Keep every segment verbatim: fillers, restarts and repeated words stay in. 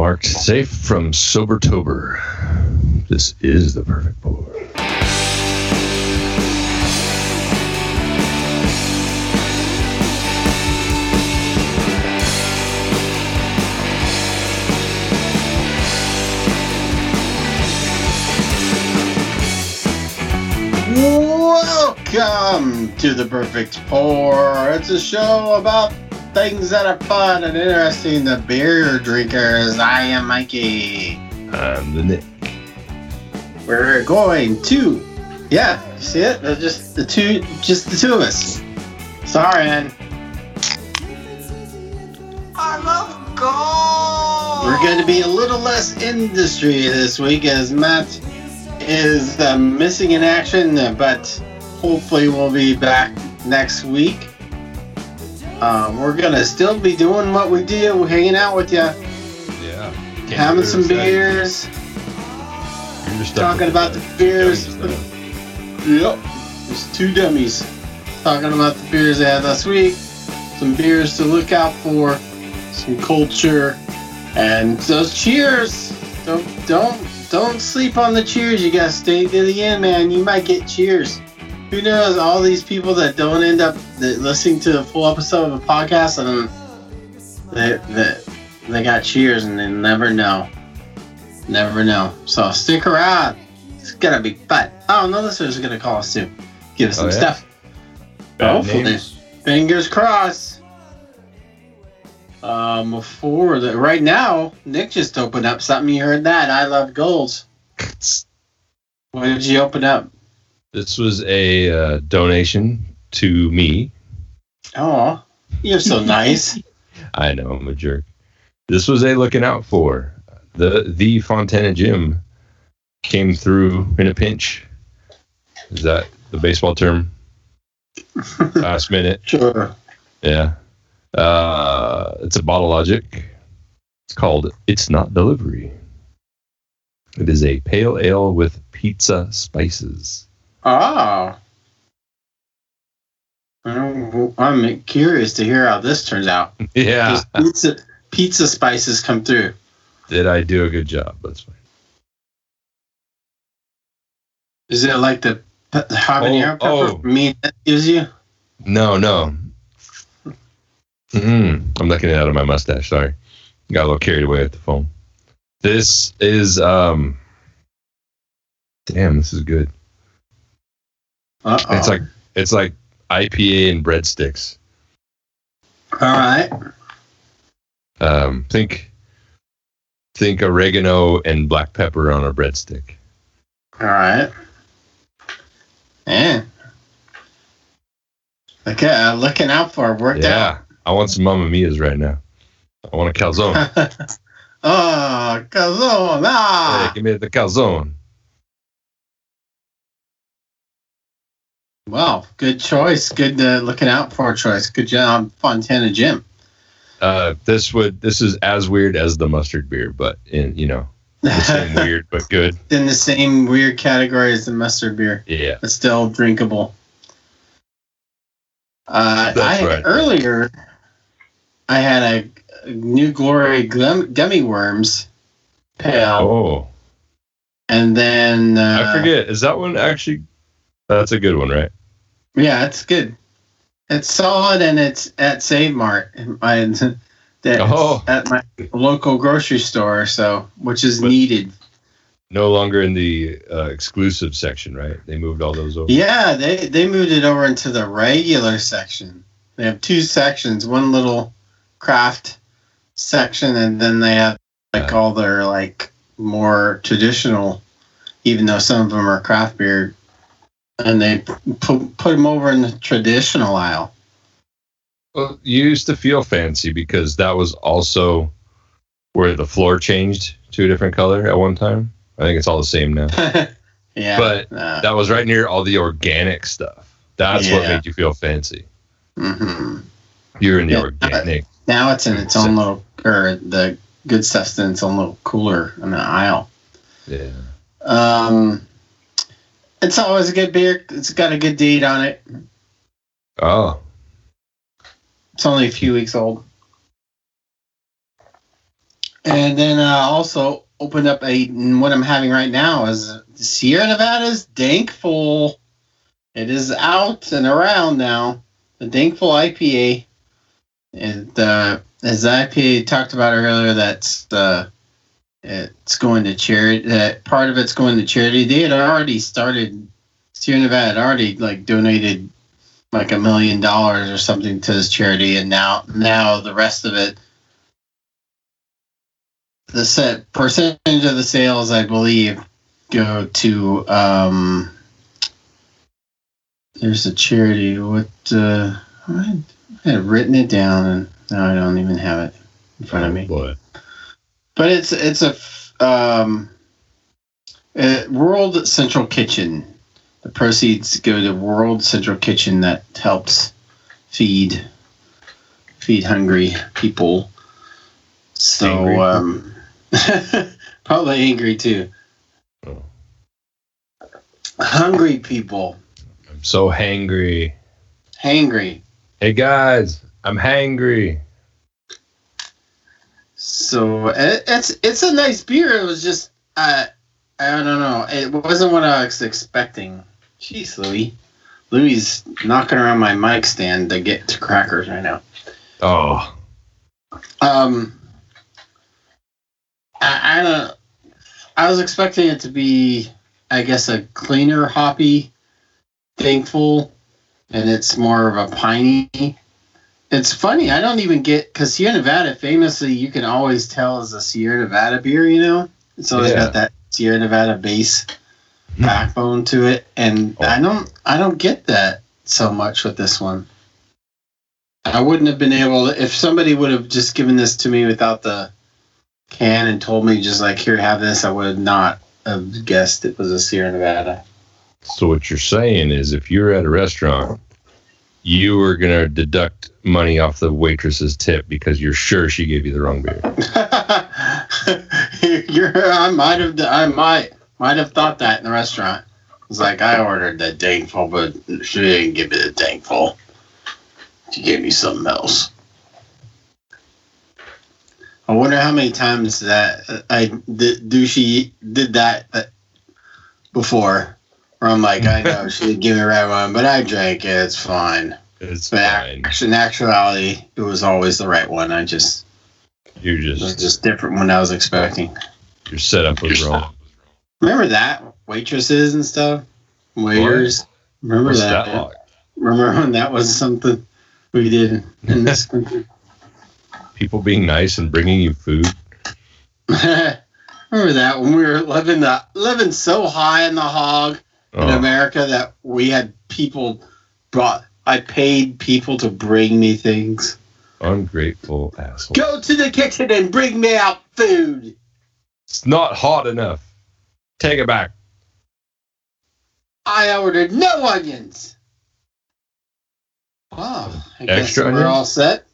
marked safe from Sobertober. This is the perfect pour. Welcome to the Perfect Pour. It's a show about things that are fun and interesting to beer drinkers. I am Mikey. I'm the Nick. We're going to, yeah, you see it? They're just the two, just the two of us. Sorry, man. I love gold. We're going to be a little less industry this week as Matt is uh, missing in action, but hopefully we'll be back next week. Uh, we're gonna still be doing what we do, hanging out with you. Yeah. Having some beers. Talking about the beers. Yep. Just two dummies. Talking about the beers they had last week. Some beers to look out for. Some culture. And those cheers. Don't don't don't sleep on the cheers. You gotta stay to the end, man. You might get cheers. Who knows? All these people that don't end up listening to a full episode of a podcast and they, they, they got cheers and they never know. Never know. So stick around. It's gonna be fun. Oh, no listeners are gonna call us too. Give us some oh, yeah? stuff. Bad Hopefully. Names. Fingers crossed. Um, before the right now, Nick just opened up something. You heard that? I love goals. What did you open up? This was a uh, donation to me. Oh, you're so nice. I know, I'm a jerk. This was a looking out for. The the Fontana Gym came through in a pinch. Is that the baseball term? Last minute. Sure. Yeah. Uh, it's a Bottle Logic. It's called It's Not Delivery. It is a pale ale with pizza spices. Oh. I'm curious to hear how this turns out. Yeah. Pizza, pizza spices come through. Did I do a good job? That's fine. Is it like the, the habanero oh, pepper oh. meat that gives you? No, no. Mm-hmm. I'm looking at it out of my mustache. Sorry. Got a little carried away with the phone. This is, um, damn, this is good. Uh-oh. It's like it's like I P A and breadsticks. All right. Um, think think oregano and black pepper on a breadstick. All right. Yeah. Okay, uh, looking out for it. Worked yeah, out. I want some Mamma Mia's right now. I want a calzone. Oh, calzone! Ah. Hey, give me the calzone. Well, good choice. Good uh, looking out for a choice. Good job, Fontana Gym. Uh, this would this is as weird as the mustard beer, but in you know the same weird but good. In the same weird category as the mustard beer. Yeah, but still drinkable. Uh, That's I right. Earlier, I had a, a New Glory gum, gummy worms pale. Oh, and then uh, I forget. Is that one actually? That's a good one, right? Yeah, it's good. It's solid, and it's at Save Mart. I, that's oh. at my local grocery store, so which is but needed. No longer in the uh, exclusive section, right? They moved all those over. Yeah, they they moved it over into the regular section. They have two sections, one little craft section, and then they have like uh, all their like more traditional, even though some of them are craft beer. And they put, put them over in the traditional aisle. Well, you used to feel fancy because that was also where the floor changed to a different color at one time. I think it's all the same now. Yeah. But uh, that was right near all the organic stuff. That's yeah. what made you feel fancy. Mm-hmm. You're in the yeah, organic. Now it's in its own little, or the good stuff's in its own little cooler in the aisle. Yeah. Um... It's always a good beer. It's got a good date on it. Oh. It's only a few weeks old. And then uh, also opened up a what I'm having right now is Sierra Nevada's Dankful. It is out and around now. The Dankful I P A. And uh, as the I P A talked about earlier, that's uh, it's going to charity. That part of it's going to charity. They had already started. Sierra Nevada had already like donated like a million dollars or something to this charity, and now now the rest of it. The set percentage of the sales, I believe, go to. Um, there's a charity. What uh, I had written it down, and now I don't even have it in front of me. Boy. But it's it's a um, uh, World Central Kitchen. The proceeds go to World Central Kitchen that helps feed feed hungry people. So. Angry. Um, Probably angry too. Oh. Hungry people. I'm so hangry. Hangry. Hey guys, I'm hangry. So it, it's it's a nice beer. It was just uh, I don't know. It wasn't what I was expecting. Jeez, Louie. Louie's knocking around my mic stand to get to crackers right now. Oh. Um. I, I don't. I was expecting it to be, I guess, a cleaner hoppy, Thankful, and it's more of a piney. It's funny. I don't even get because Sierra Nevada famously, you can always tell is a Sierra Nevada beer. You know, it's always Yeah. got that Sierra Nevada base backbone to it, and Oh. I don't. I don't get that so much with this one. I wouldn't have been able to, if somebody would have just given this to me without the can and told me just like, here, have this, I would not have guessed it was a Sierra Nevada. So what you're saying is if you're at a restaurant, you were going to deduct money off the waitress's tip because you're sure she gave you the wrong beer. You're, I might have, I might, might have thought that in the restaurant. It's like, I ordered that Dankful, but she didn't give me the Dankful. She gave me something else. I wonder how many times that I did, do she did that before, where I'm like, I know she didn't give me the right one, but I drank it. It's fine. It's But fine. act- in actuality, it was always the right one. I just You're it was just, just different when I was expecting. your setup was wrong. Remember that waitresses and stuff, waiters. Remember What's that? that like? Remember when that was something we did in this country? People being nice and bringing you food. Remember that when we were living the living so high in the hog in Oh, America that we had people brought. I paid people to bring me things. ungrateful asshole. Go to the kitchen and bring me out food. It's not hot enough. Take it back. I ordered no onions. Oh, I guess Extra we're onions? all set.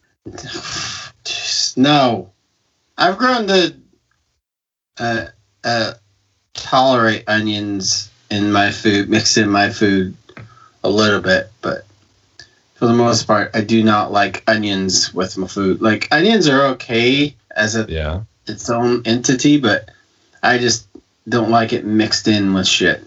No, I've grown to uh, uh, tolerate onions in my food, mixed in my food a little bit, but for the most part, I do not like onions with my food. Like onions are okay as a Yeah. its own entity, but I just don't like it mixed in with shit.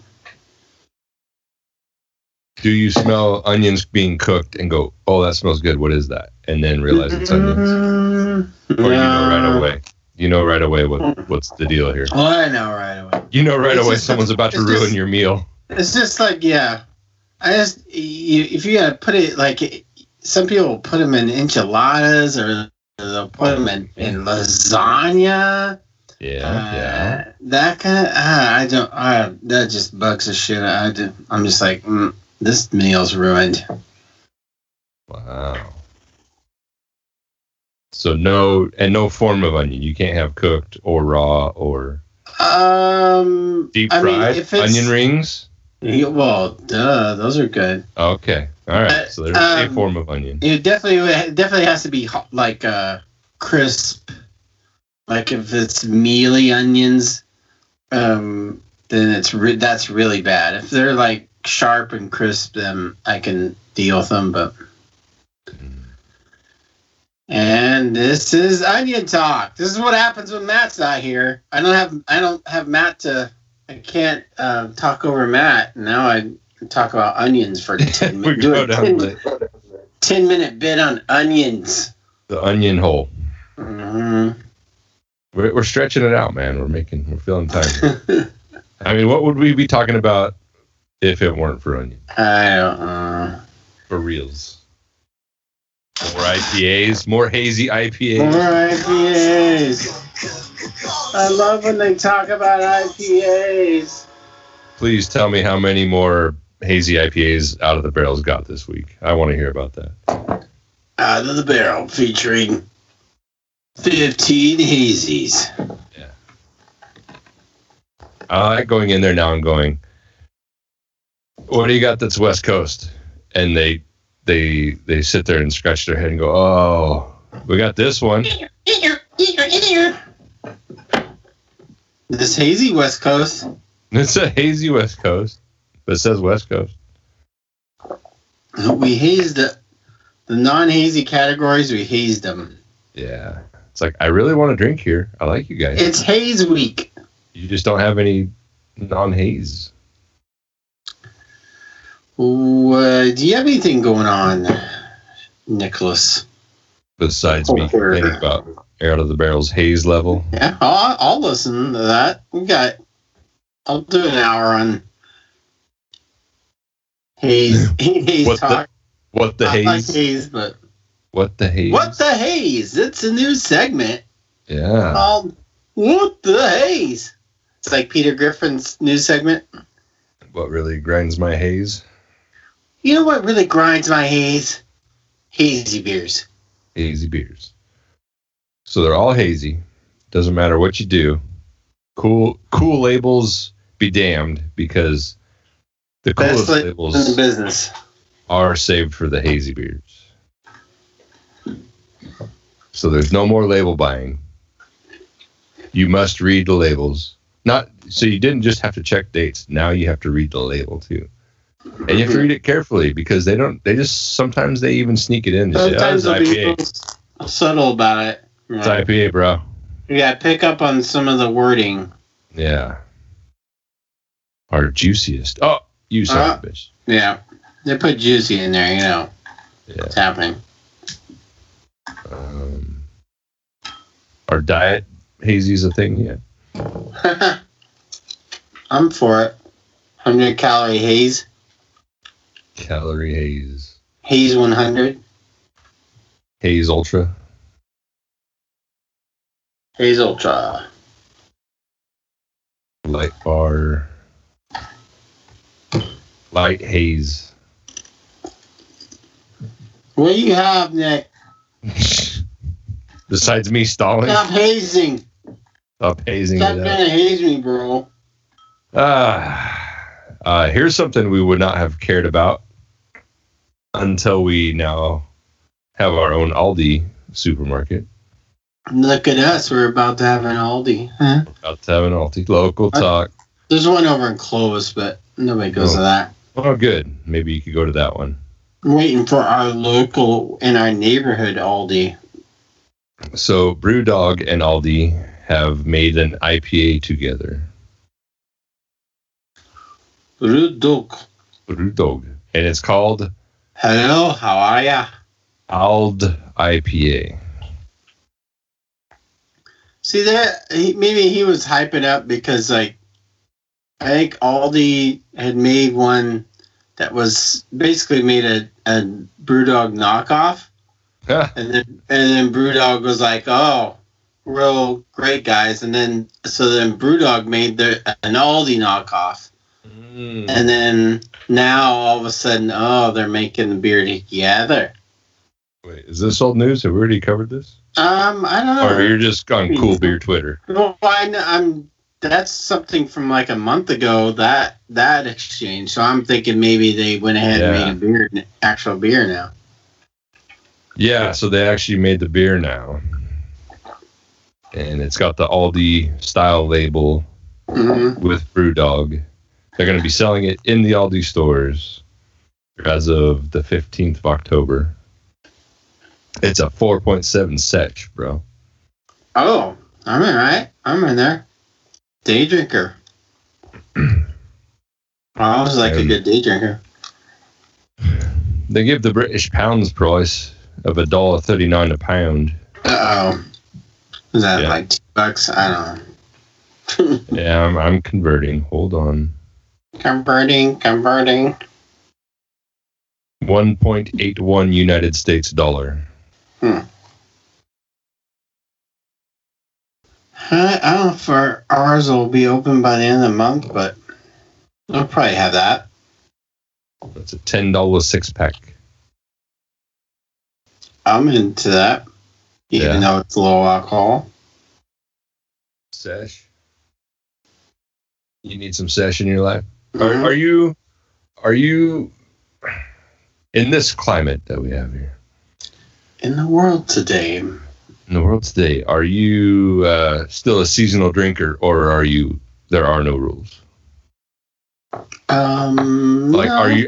Do you smell onions being cooked and go, oh, that smells good. What is that? And then realize it's onions. Mm, Or you know right no. away. You know right away what, what's the deal here. Well, I know right away. You know right It's away just- someone's about to it's ruin just- your meal. It's just like, yeah. I just, you, if you gotta put it, like, some people will put them in enchiladas or they'll put them in, in lasagna. Yeah, Uh, yeah. That kind of, uh, I don't, uh, that just bugs the shit out. I do, I'm just like, mm, this meal's ruined. Wow. So no, and no form of onion. You can't have cooked or raw or Um, deep I fried mean, if it's, onion rings. Yeah, well, duh, those are good. Okay, all right. Uh, So there's a um, form of onion. It definitely it definitely has to be hot, like uh, crisp. Like if it's mealy onions, um, then it's re- that's really bad. If they're like sharp and crisp, then I can deal with them. But And this is Onion Talk. This is what happens when Matt's not here. I don't have I don't have Matt to. I can't uh, talk over Matt. Now I talk about onions for ten minutes. Do a ten, ten minute bit on onions. The onion hole. Mm-hmm. We're, we're stretching it out, man. We're making. We're filling time. I mean, what would we be talking about if it weren't for onion? I don't know. For reals. More I P As, more hazy I P As. More I P As. I love when they talk about I P As. Please tell me how many more hazy I P As Out of the Barrels got this week. I want to hear about that. Out of the Barrel featuring fifteen hazies. Yeah. I like going in there now and going, what do you got that's West Coast? And they they they sit there and scratch their head and go, oh, we got this one. This hazy West Coast. It's a hazy West Coast, but it says West Coast. We hazed the, the non-hazy categories. We hazed them. Yeah. It's like, I really want to drink here. I like you guys. It's haze week. You just don't have any non-haze. Uh, do you have anything going on, Nicholas? Besides me complaining about Out of the Barrel's haze level? Yeah, I'll, I'll listen to that. We got, I'll do an hour on haze. haze what talk. The, what the Not haze? like haze, but what the haze? What the haze? It's a new segment. Yeah. Called What the Haze? It's like Peter Griffin's new segment. What really grinds my haze? You know what really grinds my haze? Hazy beers. Hazy beers. So they're all hazy. Doesn't matter what you do. Cool cool labels be damned, because the coolest Best labels in the business are saved for the hazy beers. So there's no more label buying. You must read the labels. Not so you didn't just have to check dates. Now you have to read the label too. And you have to read it carefully, because they don't they just sometimes they even sneak it in. Sometimes say, oh, they'll be a little subtle about it. Right? It's I P A, bro. You gotta pick up on some of the wording. Yeah. Our juiciest. Oh, you son uh, of a bitch. Yeah. They put juicy in there, you know. Yeah. What's happening. Um, our diet hazy's a thing yet? I'm for it. one hundred calorie haze. Calorie haze. Haze one hundred. Haze Ultra. Haze Ultra. Light bar. Light haze. What do you have, Nick? Besides me stalling? Stop hazing. Stop hazing Stop it trying out. to haze me, bro. Ah, uh, here's something we would not have cared about until we now have our own Aldi supermarket. Look at us. We're about to have an Aldi. Huh? About to have an Aldi. Local talk. There's one over in Clovis, but nobody goes Oh. to that. Oh, good. Maybe you could go to that one. I'm waiting for our local in our neighborhood Aldi. So Brewdog and Aldi have made an I P A together. Brewdog. Brewdog. And it's called Hello, how are ya? Ald I P A. See that? He, maybe he was hyping up because, like, I think Aldi had made one that was basically made a, a Brewdog knockoff. and then and then Brewdog was like, oh, real great guys. And then, so then Brewdog made their, an Aldi knockoff. Mm. And then now all of a sudden, oh, they're making the beer together. Wait, is this old news? Have we already covered this? Um, I don't know. Or you're just on Cool Beer Twitter? Well, I know, I'm. That's something from like a month ago. That that exchange. So I'm thinking maybe they went ahead Yeah. and made a beer, actual beer now. Yeah, so they actually made the beer now. And it's got the Aldi style label Mm-hmm. with Brewdog. They're going to be selling it in the Aldi stores as of the fifteenth of October. It's a four point seven Sech, bro. Oh, I'm in, right? I'm in there. Day drinker. I was like um, a good day drinker. They give the British pounds price of a dollar thirty nine a pound. Uh oh. Is that yeah. like two bucks? I don't know. yeah, I'm, I'm converting. Hold on. Converting, converting. one point eight one United States dollar. Hmm. I, I don't know if our, ours will be open by the end of the month, but we'll probably have that. That's a ten dollar six pack. I'm into that, even yeah. though it's low alcohol. Sesh. You need some sesh in your life. Mm-hmm. Are, are you? Are you? In this climate that we have here. In the world today. In the world today, are you uh, still a seasonal drinker, or are you? There are no rules. Um. Like, no. are you?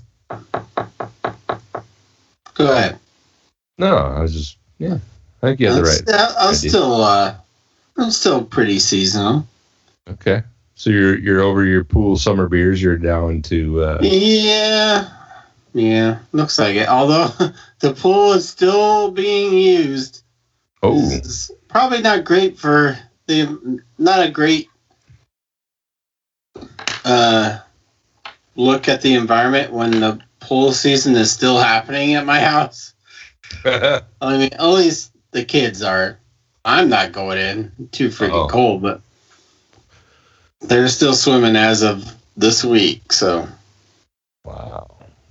Go ahead. No, I was just yeah. I think you have the right. Still, I'm idea. still. Uh, I'm still pretty seasonal. Okay, so you're you're over your pool summer beers. You're down to. Uh, yeah. Yeah, looks like it. Although the pool is still being used. Oh. It's probably not great for the not a great uh, look at the environment when the pool season is still happening at my house. I mean, at least the kids are. I'm not going in. Too freaking Uh-oh. cold, but they're still swimming as of this week. So. Wow.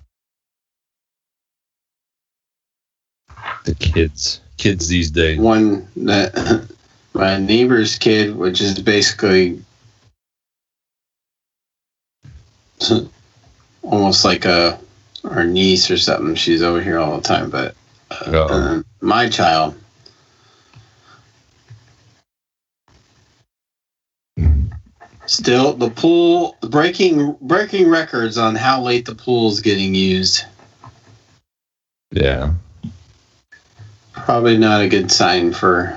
The kids, kids these days. One that my neighbor's kid, which is basically almost like a our niece or something. She's over here all the time, but uh, uh, my child. Still, the pool breaking breaking records on how late the pool is getting used. Yeah. Probably not a good sign for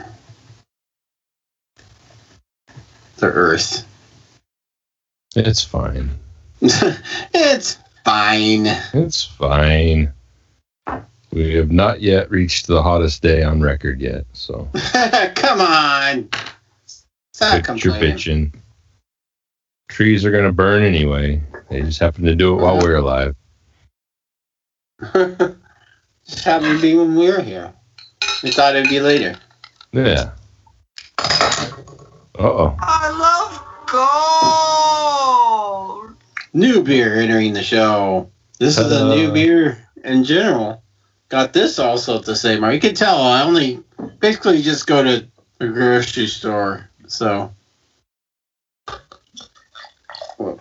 the Earth. It's fine. It's fine. It's fine. We have not yet reached the hottest day on record yet, so. Come on. Stop complaining. Bitching. Trees are going to burn anyway. They just happen to do it while we're alive. Just happened to be when we're here. We thought it'd be later. Yeah. Uh-oh. I love gold! New beer entering the show. This is uh, a new beer in general. Got this also at the same hour. You can tell I only basically just go to the grocery store. So. Whoa.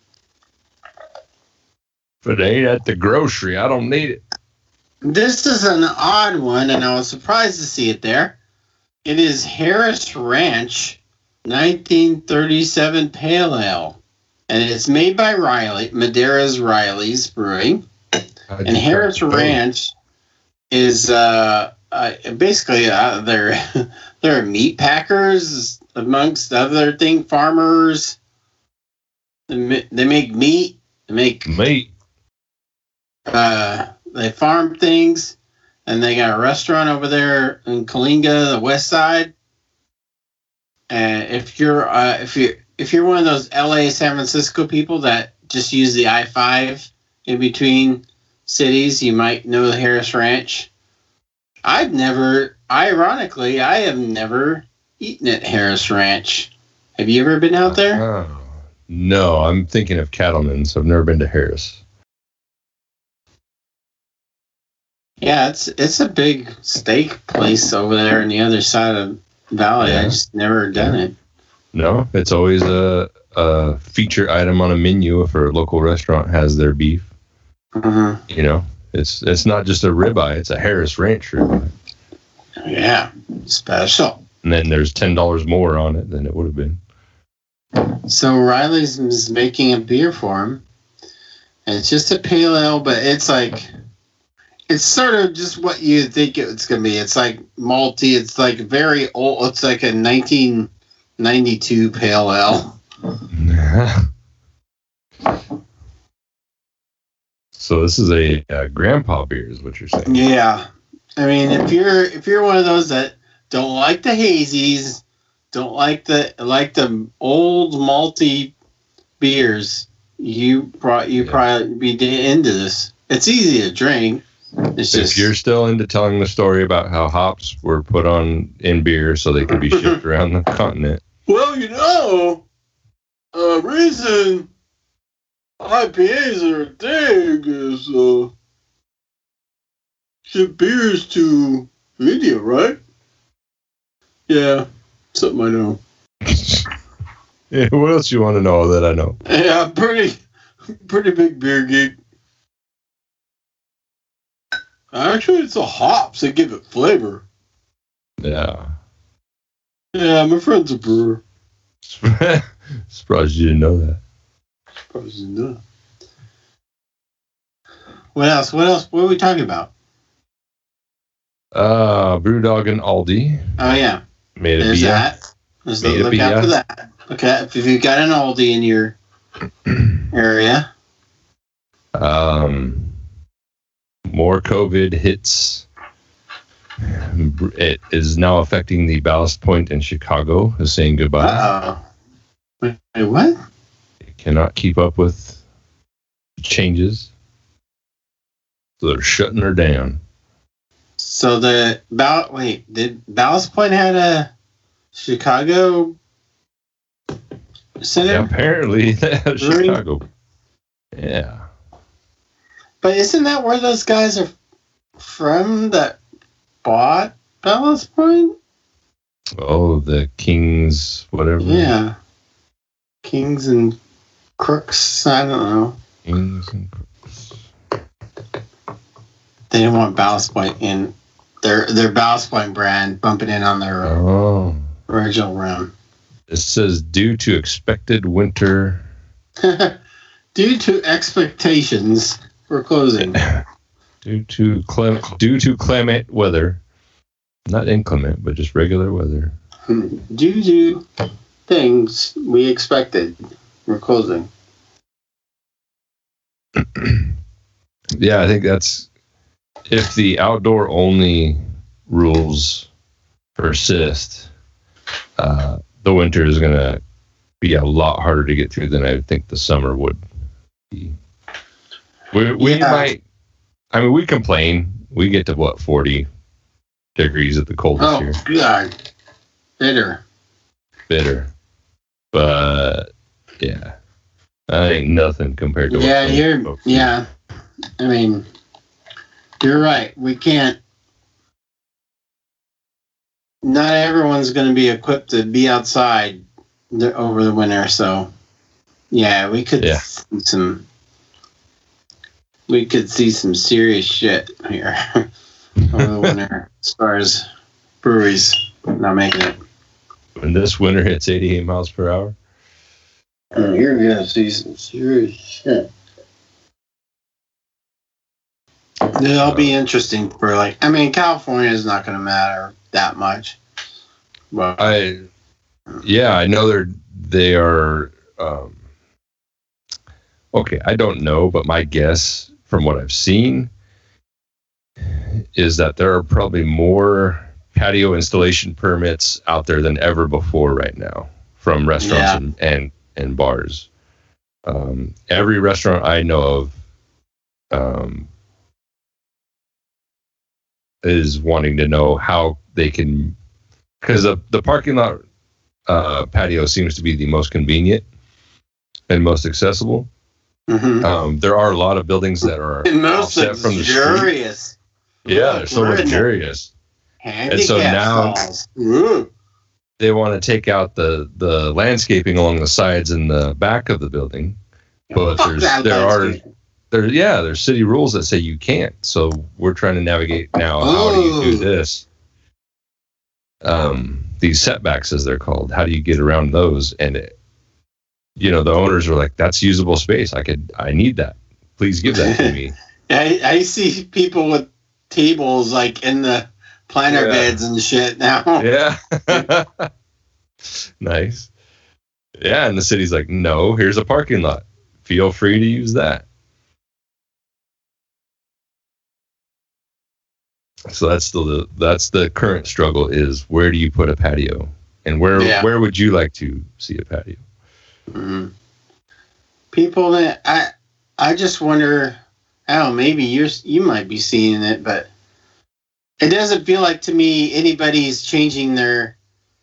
If it ain't at the grocery, I don't need it. This is an odd one, and I was surprised to see it there. It is Harris Ranch nineteen thirty-seven Pale Ale, and it's made by Riley, Madera's Riley's Brewing. How'd and Harris Ranch is uh, uh, basically uh, they're they're meat packers amongst other thing, farmers. They, they make meat. They make meat. Uh. They farm things, and they got a restaurant over there in Coalinga, the west side. And if you're uh, if you if you're one of those L A San Francisco people that just use the I five in between cities, you might know the Harris Ranch. I've never, ironically, I have never eaten at Harris Ranch. Have you ever been out there? Uh, no, I'm thinking of Cattleman's. I've never been to Harris. Yeah, it's it's a big steak place over there on the other side of the valley. Yeah. I just never done it. No, it's always a, a feature item on a menu if a local restaurant has their beef. Uh-huh. You know, it's it's not just a ribeye; it's a Harris Ranch ribeye. Yeah, special. And then there's ten dollars more on it than it would have been. So Riley's is making a beer for him, and it's just a pale ale, but it's like. it's sort of just what you think it's going to be. It's like malty. It's like very old. It's like a nineteen ninety-two pale ale. So this is a, a grandpa beer, is what you're saying? Yeah, I mean, if you're if you're one of those that don't like the hazies, don't like the like the old malty beers, you pro- you yeah. probably be into this. It's easy to drink. It's if just, you're still into telling the story about how hops were put on in beer so they could be shipped around the continent. Well, you know, a uh, reason I P As are a thing is uh, ship beers to India, right? Yeah, something I know. Yeah, what else you want to know that I know? Yeah, pretty, pretty big beer geek. Actually, it's the hops that give it flavor. Yeah. Yeah, my friend's a brewer. Surprised you didn't know that. Surprised you didn't know. What else? What else? What are we talking about? Uh, Brewdog and Aldi. Oh, yeah. Made a There's beer. that. There's Made the, look out for that. Look at if you've got an Aldi in your area. Um... More COVID hits. It is now affecting the Ballast Point in Chicago. Is saying goodbye. Uh-oh. Wait, wait, what? It cannot keep up with changes, so they're shutting her down. So the Ball wait, did Ballast Point had a Chicago center? Yeah, apparently they have Chicago. Yeah. But isn't that where those guys are from that bought Ballast Point? Oh, the Kings, whatever. Yeah. Kings and Crooks, I don't know. Kings and Crooks. They didn't want Ballast Point in their their Ballast Point brand bumping in on their oh. original run. It says due to expected winter. Due to expectations. We're closing. Due to clem- due to climate weather, not inclement, but just regular weather. Due to things we expected, we're closing. Yeah, I think that's if the outdoor only rules persist. Uh, the winter is going to be a lot harder to get through than I think the summer would be. We we yeah. might. I mean, we complain. We get to what forty degrees at the coldest oh, here. Oh God, bitter, bitter. But yeah, that ain't nothing compared to. Yeah, what you're. Yeah, I mean, you're right. We can't. Not everyone's going to be equipped to be outside the, over the winter, so yeah, we could yeah. see some. We could see some serious shit here over the winter as far as breweries not making it. When this winter hits eighty-eight miles per hour, uh, you're gonna see some serious shit. It'll be interesting for like. I mean, California is not going to matter that much. But I, yeah, I know they're they are. Um, okay, I don't know, but my guess from what I've seen is that there are probably more patio installation permits out there than ever before right now from restaurants yeah. and, and, and bars. Um, every restaurant I know of um, is wanting to know how they can, because the, the parking lot uh, patio seems to be the most convenient and most accessible. Mm-hmm. Um, there are a lot of buildings that are offset from the street. Yeah, they're so luxurious. And so now they want to take out the, the landscaping along the sides and the back of the building. But there's there are there yeah, there's city rules that say you can't. So we're trying to navigate now how do you do this? Um, these setbacks as they're called. How do you get around those? And it, you know, the owners are like, that's usable space. I could, I need that. Please give that to me. I, I see people with tables like in the planter yeah. beds and shit now. Yeah. Nice. Yeah, and the city's like, no, here's a parking lot. Feel free to use that. So that's the that's the current struggle is where do you put a patio, and where yeah. where would you like to see a patio? Mm-hmm. People that I I just wonder. I don't know, maybe you're you might be seeing it, but it doesn't feel like to me anybody's changing their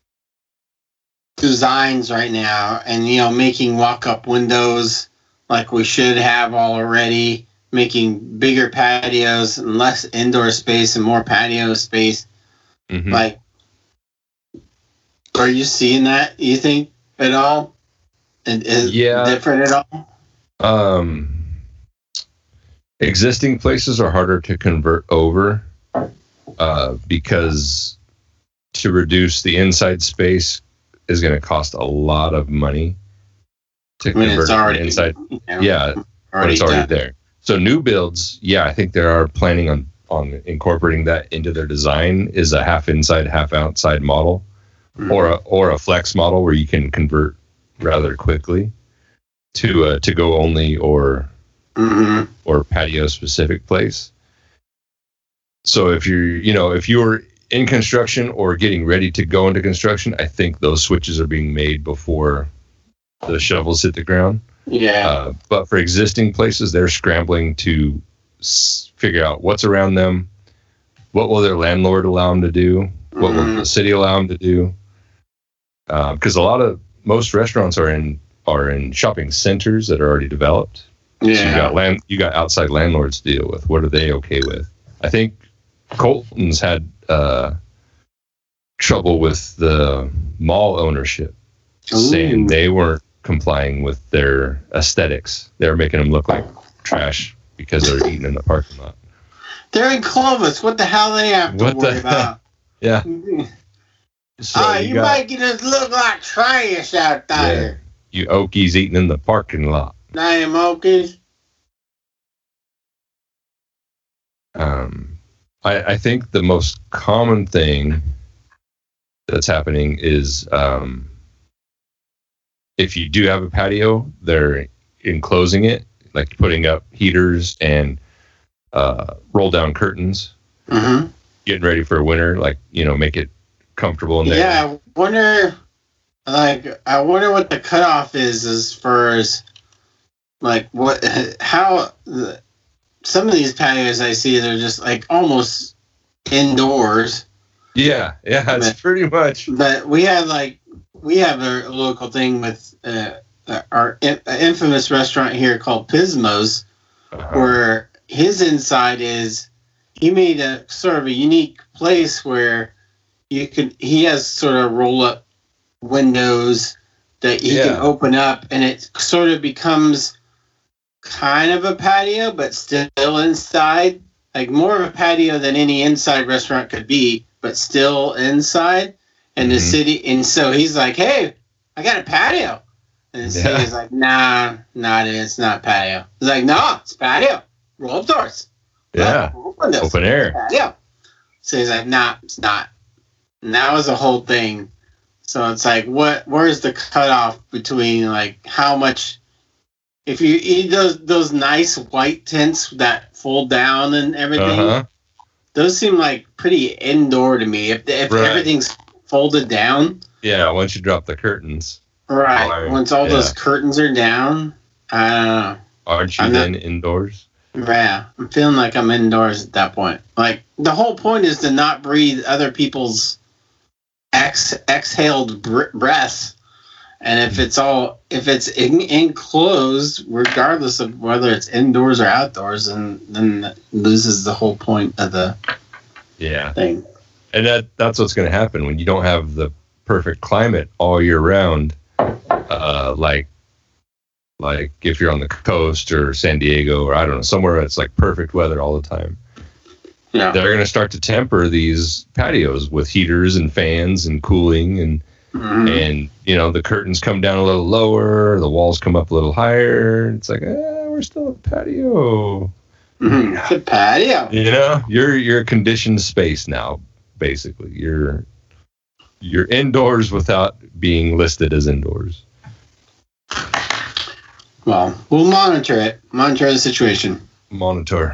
designs right now, and you know, making walk-up windows like we should have already. Making bigger patios and less indoor space and more patio space. Mm-hmm. Like, are you seeing that, you think, at all? Is yeah. different at all? Um, existing places are harder to convert over uh, because to reduce the inside space is going to cost a lot of money to I mean, convert it's already, inside. You know, yeah, but it's already done. There. So new builds, yeah, I think they are planning on, on incorporating that into their design is a half inside, half outside model, mm-hmm. or a, or a flex model where you can convert rather quickly to a to go only or mm-hmm. or patio specific place. So if you're you know if you're in construction or getting ready to go into construction, I think those switches are being made before the shovels hit the ground. Yeah. Uh, but for existing places, they're scrambling to s- figure out what's around them, what will their landlord allow them to do, what mm-hmm. will the city allow them to do. Because uh, a lot of most restaurants are in are in shopping centers that are already developed. Yeah. So you got land, you got outside landlords to deal with. What are they okay with? I think Colton's had uh, trouble with the mall ownership, Ooh. saying they weren't complying with their aesthetics. They're making them look like trash because they're eating in the parking lot. They're in Clovis. What the hell they have to what worry the about? Yeah. So uh, you, you got, might get us look like trash out there. Yeah, you Okies eating in the parking lot. Damn Okies. Um, I, I think the most common thing that's happening is um, if you do have a patio, they're enclosing it, like putting up heaters and uh, roll down curtains, mm-hmm. getting ready for winter, like, you know, make it comfortable in there. Yeah, I wonder, like, I wonder what the cutoff is as far as, like, what, how, the, some of these patios I see, they're just, like, almost indoors. Yeah, yeah, it's but, pretty much. But we had, like, we have a local thing with uh, our in, infamous restaurant here called Pismo's, uh-huh. where his inside is, he made a sort of a unique place where you could, he has sort of roll up windows that he yeah. can open up, and it sort of becomes kind of a patio, but still inside, like more of a patio than any inside restaurant could be, but still inside. And the mm-hmm. city, and so he's like, "Hey, I got a patio," and the yeah. city's like, "Nah, not it. It's not patio." He's like, "No, it's patio. Roll up doors. Yeah, windows. Open air. Patio." So he's like, "Nah, it's not." And that was a whole thing. So it's like, what? Where's the cutoff between like how much? If you eat those those nice white tents that fold down and everything, uh-huh. those seem like pretty indoor to me. If if right. everything's folded down. Yeah, once you drop the curtains. Right. Or, once all yeah. those curtains are down, I don't know. Aren't you I'm then not, indoors? Yeah. I'm feeling like I'm indoors at that point. Like, the whole point is to not breathe other people's ex, exhaled br- breaths. And if it's all, if it's in, enclosed, regardless of whether it's indoors or outdoors, then, then that loses the whole point of the yeah. thing. And that that's what's going to happen when you don't have the perfect climate all year round. Uh, like, like if you're on the coast or San Diego or I don't know, somewhere that's like perfect weather all the time. Yeah. They're going to start to temper these patios with heaters and fans and cooling and, mm-hmm. and, you know, the curtains come down a little lower, the walls come up a little higher. It's like, eh, we're still a patio. Mm-hmm. The patio. You know, you're you're a conditioned space now. Basically, you're you're indoors without being listed as indoors. Well, we'll monitor it. Monitor the situation. Monitor.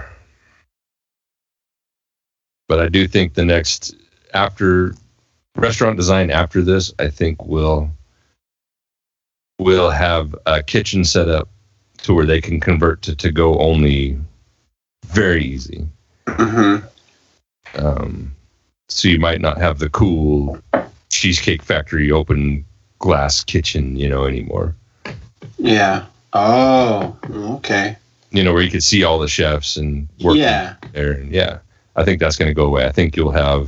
But I do think the next after restaurant design after this, I think we'll we'll have a kitchen set up to where they can convert to to go only very easy. Mm-hmm. Um, so you might not have the cool Cheesecake Factory open glass kitchen, you know, anymore. Yeah. Oh, okay. You know, where you could see all the chefs and work yeah. there. And yeah, I think that's going to go away. I think you'll have,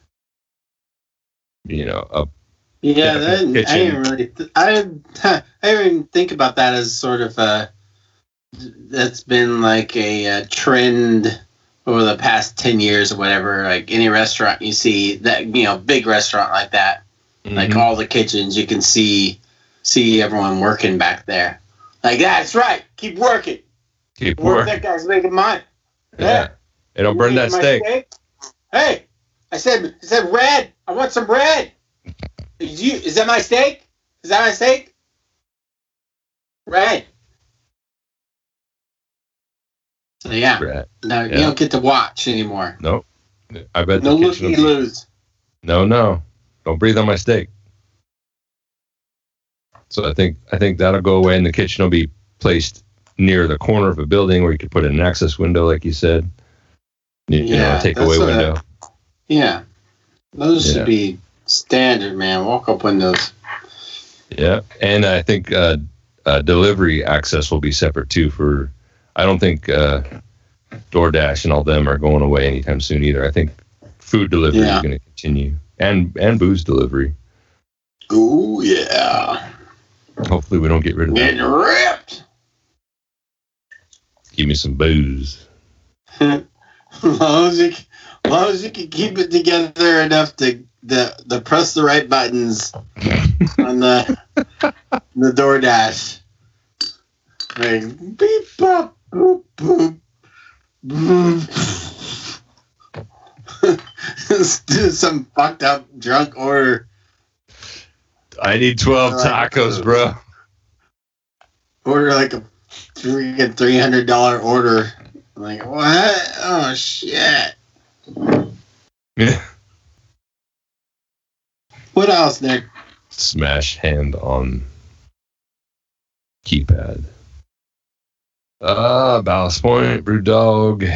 you know, a yeah. That, I didn't really. Th- I didn't. I didn't even think about that as sort of a. That's been like a, a trend over the past ten years or whatever. Like any restaurant you see that, you know, big restaurant like that, mm-hmm. like all the kitchens, you can see see everyone working back there. Like that's right. Keep working. Keep Work working. That guy's making mine. Yeah. yeah. Hey, don't burn that steak. steak. Hey, I said, I said, Red. I want some bread. Is you? Is that my steak? Is that my steak? Red. So yeah, Red. no, yeah. You don't get to watch anymore. Nope. I bet. No looky lose. No, no, don't breathe on my steak. So I think I think that'll go away, and the kitchen will be placed near the corner of a building where you could put in an access window, like you said. You, yeah, you know, a takeaway window. Yeah, those yeah. should be standard, man. Walk-up windows. Yeah, and I think uh, uh, delivery access will be separate too. For I don't think uh, DoorDash and all them are going away anytime soon either. I think food delivery yeah. is going to continue, and and booze delivery. Ooh yeah. Hopefully, we don't get rid of that. Getting ripped. Give me some booze. as, long as, you, as long as you can keep it together enough to the the press the right buttons on the the DoorDash. Like beep bop boop boop boop. Let's do some fucked up drunk order. I need twelve like, tacos, bro. Order like a freaking three hundred dollar order. I'm like, what? Oh shit. Yeah. What else, Nick? Smash hand on keypad. Uh, Ballast Point, Brewdog.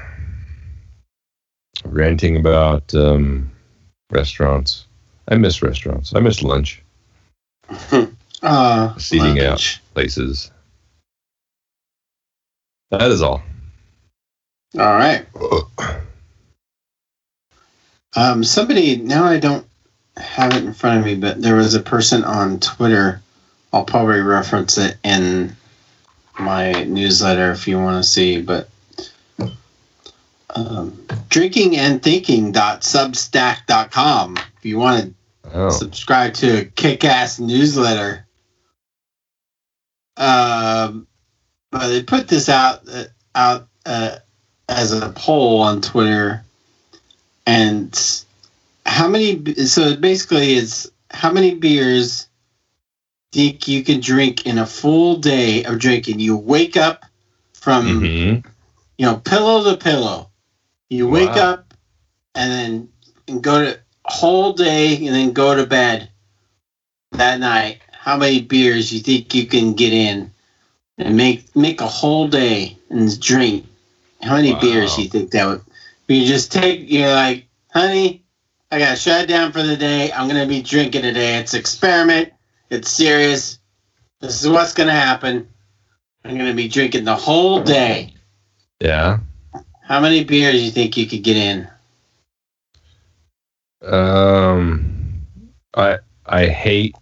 Ranting about um, restaurants. I miss restaurants. I miss lunch. uh, Seating lunch. out places. That is all. All right. Um, somebody, now I don't have it in front of me, but there was a person on Twitter. I'll probably reference it in my newsletter if you want to see, but um, drinking and thinking dot substack dot com if you want to oh. subscribe to a kick-ass newsletter. Um, but they put this out uh, out uh, as a poll on Twitter, and how many? So basically, it's how many beers think you can drink in a full day of drinking. You wake up from, mm-hmm. you know, pillow to pillow. You wake wow. up and then and go to whole day and then go to bed that night. How many beers you think you can get in and make make a whole day and drink? How many wow. beers you think that would? You just take. You're like, honey, I got to shut it down for the day. I'm gonna be drinking today. It's an experiment. It's serious. This is what's going to happen. I'm going to be drinking the whole day. Yeah. How many beers do you think you could get in? Um, I I hate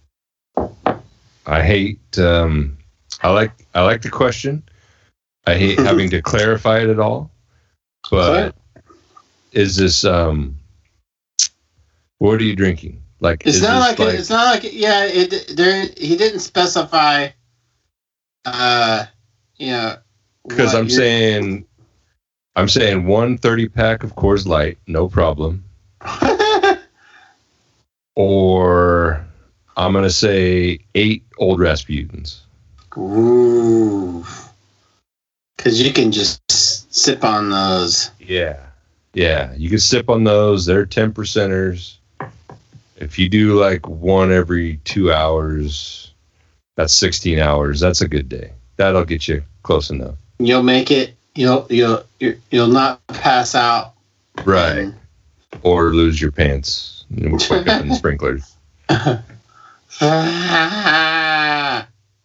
I hate um I like I like the question. I hate having to clarify it at all. But what? Is this um what are you drinking? Like it's not like, like it's not like yeah it there he didn't specify uh you know because I'm saying I'm saying one thirty pack of Coors Light, no problem. Or I'm going to say eight Old Rasputins. Ooh. Because you can just sip on those. Yeah. Yeah. You can sip on those. They're ten percenters. If you do like one every two hours, that's sixteen hours. That's a good day. That'll get you close enough. You'll make it. You'll you'll you'll not pass out. Right. Um, or lose your pants and wake up in the sprinklers. I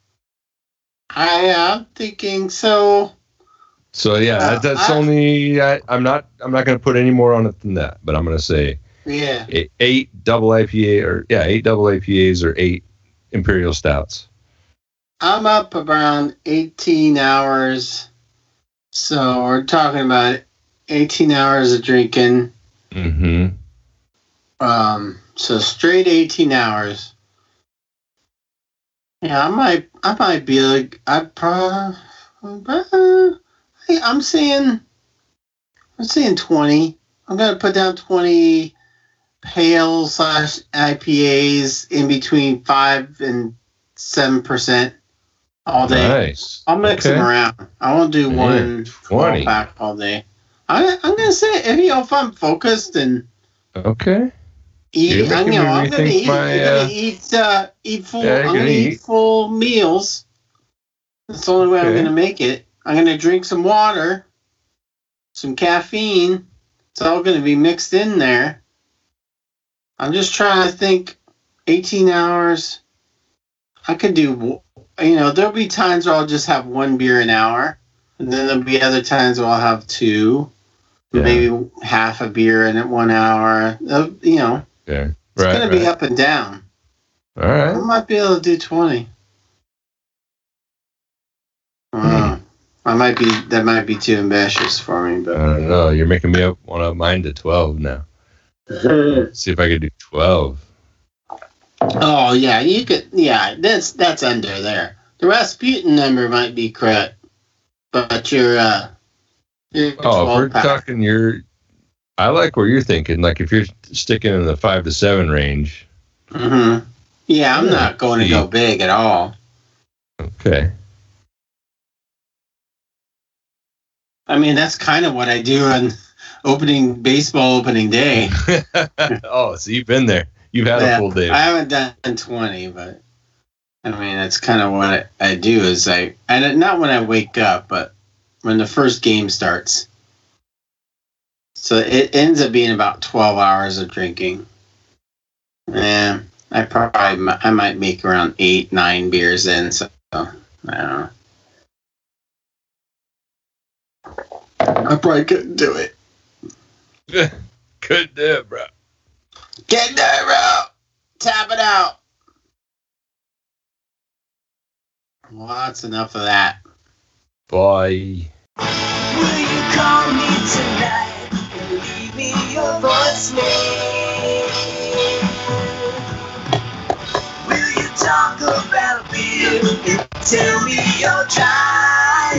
am thinking so. So yeah, uh, that's I, only. I, I'm not. I'm not going to put any more on it than that. But I'm going to say. Yeah. Eight, eight double I P A or yeah, eight double I P As or eight Imperial Stouts. I'm up around eighteen hours. So we're talking about eighteen hours of drinking. Mm-hmm. Um. So straight eighteen hours. Yeah, I might. I might be like. I probably. I'm saying. I'm saying twenty. I'm gonna put down twenty pale slash I P As in between five and seven percent all day. Nice. I'll mix okay. them around. I won't do one twelve pack all day. I, I'm gonna say if you know if I'm focused and okay. Eat, I, you know, I'm gonna eat. My, uh, gonna eat. Uh, eat full. Yeah, I'm gonna eat. eat full meals. That's the only way okay. I'm gonna make it. I'm gonna drink some water, some caffeine. It's all gonna be mixed in there. I'm just trying to think. eighteen hours. I could do. You know, there'll be times where I'll just have one beer an hour, and then there'll be other times where I'll have two, yeah. maybe half a beer in one hour. You know. Yeah. Right, it's going right. to be up and down. All right. I might be able to do twenty. Uh, I might be, that might be too ambitious for me, but. I don't know. You're making me up want to mine to twelve now. See if I could do twelve. Oh, yeah. You could, yeah. That's, that's under there. The Rasputin number might be correct, but you're, uh, you're oh, if we're pack. talking your. I like what you're thinking. Like if you're sticking in the five to seven range. Mm-hmm. Yeah, I'm yeah. not going to go big at all. Okay. I mean, that's kind of what I do on opening baseball opening day. Oh, so you've been there. You've had yeah, a full day. I haven't done twenty, but I mean, that's kind of what I, I do. Is I and not when I wake up, but when the first game starts. So it ends up being about twelve hours of drinking. And I probably, I might make around eight, nine beers in. So, I don't know. I probably couldn't do it. Couldn't do it, bro. Couldn't do it, bro. Tap it out. Well, that's enough of that. Bye. Will you call me tonight? Leave me your voicemail. Will you talk about beer and tell me you're trying?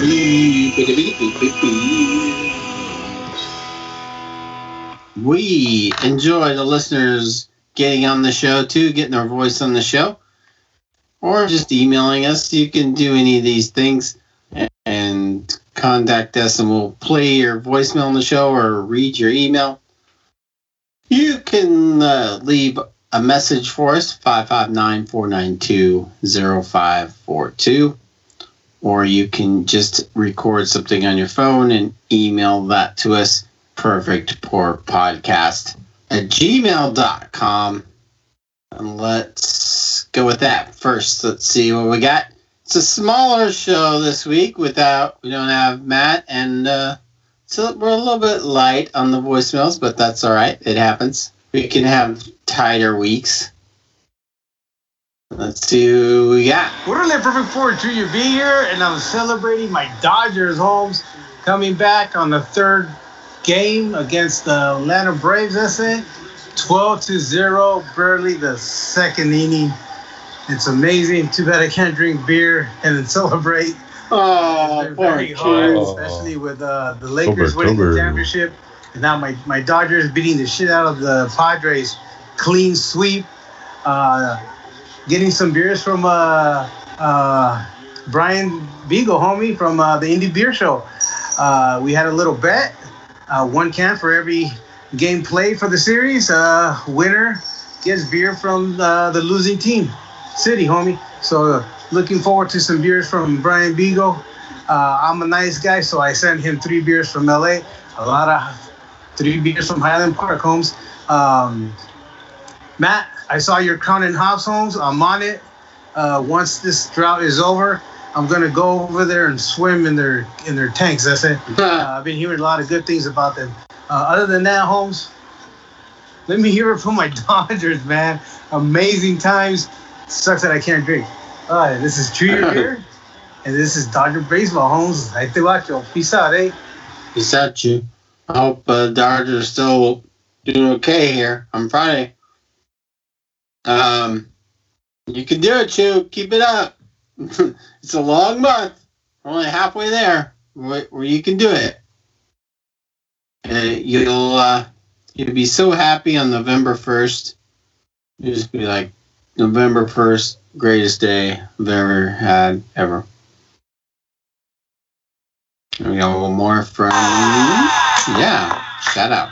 We enjoy the listeners getting on the show too, getting their voice on the show, or just emailing us. You can do any of these things and contact us and we'll play your voicemail on the show or read your email. You can uh, leave a message for us, five five nine, four nine two, zero five four two, or you can just record something on your phone and email that to us, perfect pour podcast at gmail dot com. And let's go with that first. Let's see what we got. It's a smaller show this week without, we don't have Matt, and uh, so we're a little bit light on the voicemails, but that's all right. It happens. We can have tighter weeks. Let's see who we got. We're really looking forward to you being here, and I'm celebrating my Dodgers homes coming back on the third game against the Atlanta Braves. That's it. twelve to zero, barely the second inning. It's amazing. Too bad I can't drink beer and then celebrate. Oh, It's been poor very hard, Cheers. especially with uh, the Lakers October, winning the October. championship, and now my, my Dodgers beating the shit out of the Padres, clean sweep. Uh, getting some beers from uh, uh, Brian Beagle, homie, from uh, the Indie Beer Show. Uh, we had a little bet, uh, one can for every game played for the series. Uh, winner gets beer from uh, the losing team, City, homie. So uh, looking forward to some beers from Brian Beagle. Uh, I'm a nice guy, so I sent him three beers from L A, a lot of three beers from Highland Park, Holmes. Um, Matt, I saw your Crown and Hobbs, Holmes. I'm on it. Uh, once this drought is over, I'm gonna go over there and swim in their in their tanks. That's it. Uh, I've been hearing a lot of good things about them. Uh, other than that, Holmes, let me hear it from my Dodgers, man. Amazing times. Sucks that I can't drink. All right, this is True Your Beer, and this is Dodger Baseball, Holmes. I te watcho. Peace out, eh? Peace out, you. I hope uh, Dodgers are still doing okay here on Friday. Um, you can do it, Chew. Keep it up. It's a long month. We're only halfway there where, where you can do it. Uh, you'll uh, you'll be so happy on November first. You'll just be like, November first, greatest day I've ever had, ever. And we got a little more from, yeah, shout out.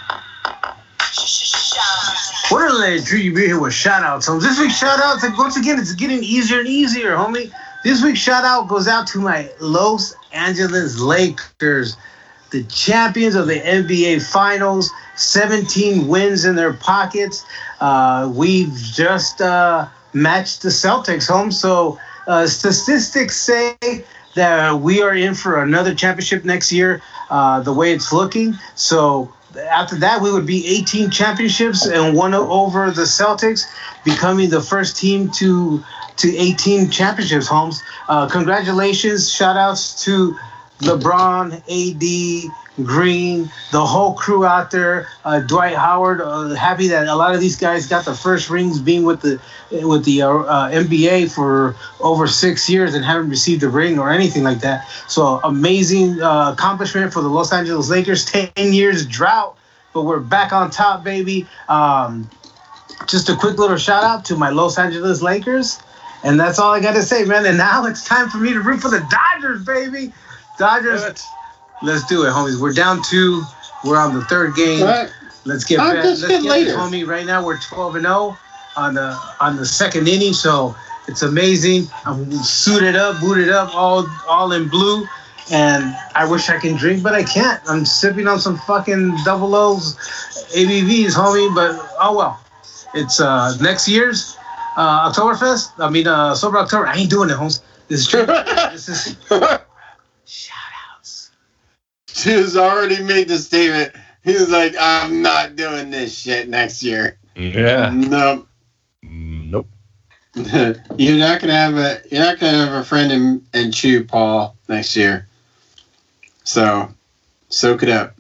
What a late treat you be here with shout outs. So this week's shout outs, like, once again, it's getting easier and easier, homie. This week's shout out goes out to my Los Angeles Lakers, the champions of the N B A Finals, seventeen wins in their pockets. Uh, we've just uh, matched the Celtics, home. So uh, statistics say that we are in for another championship next year, uh, the way it's looking. So after that, we would be eighteen championships and one over the Celtics, becoming the first team to to eighteen championships, Holmes. Uh, congratulations, shout outs to LeBron, A D, Green, the whole crew out there. Uh, Dwight Howard, uh, happy that a lot of these guys got the first rings, being with the with the uh, uh, N B A for over six years and haven't received a ring or anything like that. So amazing uh, accomplishment for the Los Angeles Lakers. Ten years drought, but we're back on top, baby. Um, just a quick little shout out to my Los Angeles Lakers, and that's all I got to say, man. And now it's time for me to root for the Dodgers, baby. Dodgers. Let's do it, homies. We're down two. We're on the third game. What? Let's get I'll back. just Let's get get later. it, homie. Right now we're twelve and oh on the on the second inning, so it's amazing. I'm suited up, booted up, all all in blue, and I wish I can drink, but I can't. I'm sipping on some fucking double O's, A B Vs, homie. But oh well. It's uh next year's uh Oktoberfest. I mean uh Sober October. I ain't doing it, homies. This is true. This is shout outs. Chew's already made the statement. He was like, I'm not doing this shit next year. Yeah. Nope. Nope. You're not gonna have a you're not gonna have a friend in, in Chew, Paul, next year. So soak it up.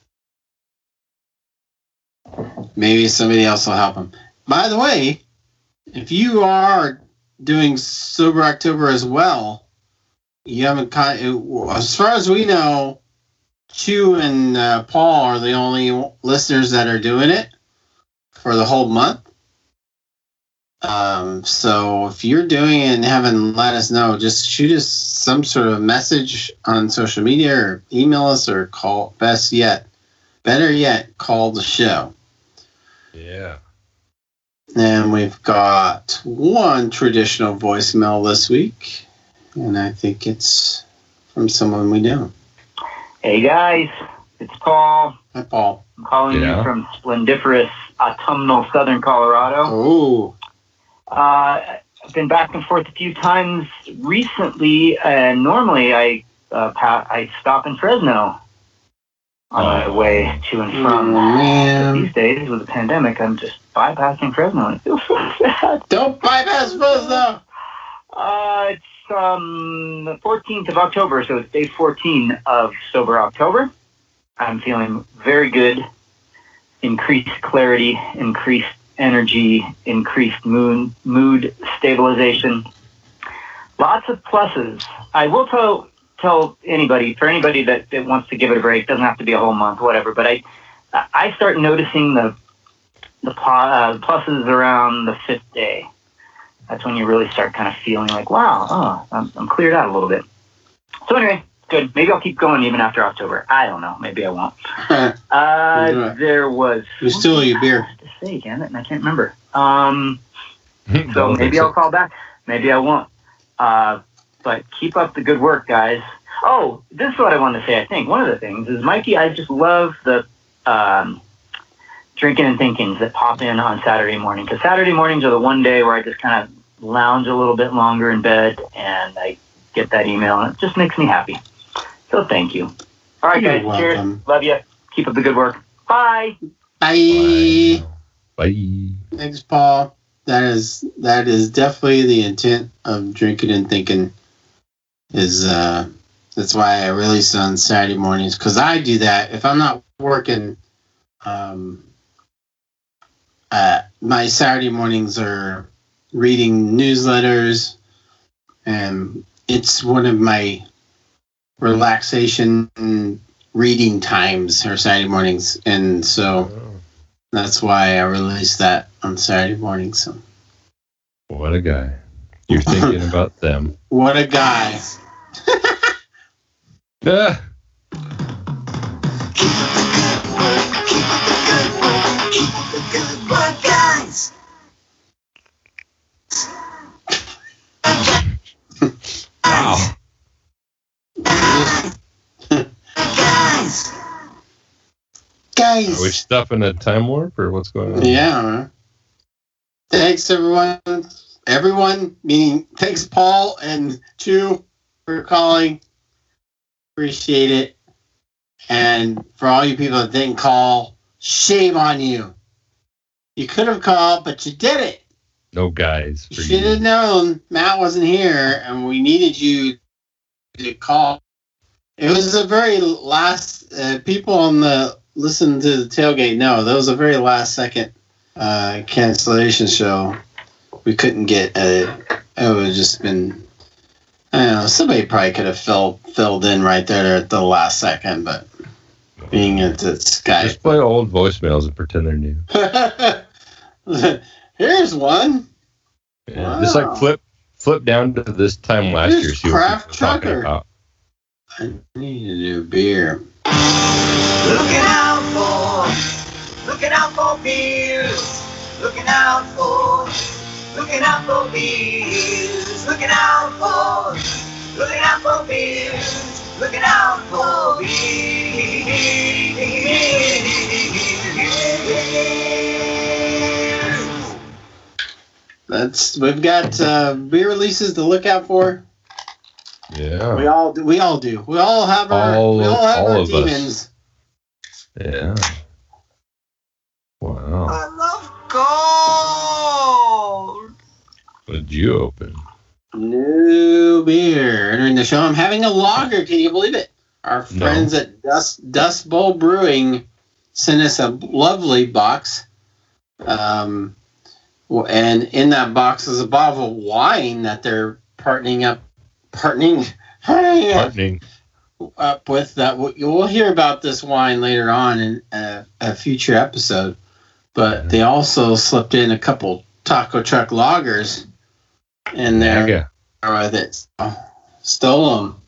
Maybe somebody else will help him. By the way, if you are doing Sober October as well, you haven't con- as far as we know, Chew and uh, Paul are the only listeners that are doing it for the whole month. Um, so if you're doing it and haven't let us know, just shoot us some sort of message on social media or email us or call. Best yet, better yet, call the show. Yeah. And we've got one traditional voicemail this week, and I think it's from someone we know. Hey guys, it's Paul. Hi, Paul. I'm calling Yeah. you from splendiferous autumnal southern Colorado. Oh, Uh, I've been back and forth a few times recently, and normally I uh, pa- I stop in Fresno on my Oh. way to and oh from. man. These days, with the pandemic, I'm just bypassing Fresno, and it feels so sad. Don't bypass Fresno. Uh, it's um, the fourteenth of October, so it's day fourteen of Sober October. I'm feeling very good. Increased clarity, increased energy, increased mood, mood stabilization. Lots of pluses. I will tell tell anybody, for anybody that, that wants to give it a break, doesn't have to be a whole month, whatever, but I I start noticing the the uh, pluses around the fifth day. That's when you really start kind of feeling like, wow, oh, I'm, I'm cleared out a little bit. So anyway, good. Maybe I'll keep going even after October. I don't know. Maybe I won't. uh, there was... We still owe you beer. To say, damn it, and I can't remember. Um, so maybe I'll call back. Maybe I won't. Uh, but keep up the good work, guys. Oh, this is what I wanted to say, I think. One of the things is, Mikey, I just love the um, drinking and thinkings that pop in on Saturday morning. Because Saturday mornings are the one day where I just kind of lounge a little bit longer in bed and I get that email and it just makes me happy. So thank you. All right, You're guys. welcome. Cheers. Love you. Keep up the good work. Bye. Bye. Bye. Thanks, Paul. That is that is definitely the intent of drinking and thinking. Is uh, that's why I release on Saturday mornings, because I do that if I'm not working. Um, uh, my Saturday mornings are reading newsletters, and it's one of my relaxation reading times or Saturday mornings, and so that's why I release that on Saturday morning. So, what a guy! You're thinking about them. What a guy! Ah. Good work, guys. Wow. Guys. Guys. Are we stuffing a time warp or what's going on? Yeah. Thanks, everyone. Everyone, meaning thanks, Paul and Chu, for calling. Appreciate it. And for all you people that didn't call, shame on you. You could have called, but you did it. No guys. You For should have you. known Matt wasn't here, and we needed you to call. It was a very last. Uh, people on the listen to the tailgate know that was a very last second uh, cancellation show. We couldn't get a. It would have just been. I don't know. Somebody probably could have filled filled in right there at the last second, but being at the Skype. Just play old voicemails and pretend they're new. Here's one. Yeah. Wow. Just like flip flip down to this time last Here's year. See what Craft people were talking Trucker. about. I need a new beer. Looking out for, looking out for beers. Looking out for, looking out for beers. Looking out for, looking out for beers. Looking out for beers. That's we've got uh, beer releases to look out for. Yeah. We all do. We all do. We all have our. All- we all have all our of us. demons. Yeah. Wow. I love gold. What did you open? New beer entering the show. I'm having a lager. Can you believe it? Our No. friends at Dust Dust Bowl Brewing sent us a lovely box. Um, w- and in that box is a bottle of wine that they're partnering up, partnering, partnering up, Partnering. up with. That we'll, we'll hear about this wine later on in a, a future episode. But they also slipped in a couple taco truck lagers in there Yeah. with it. So, stole them.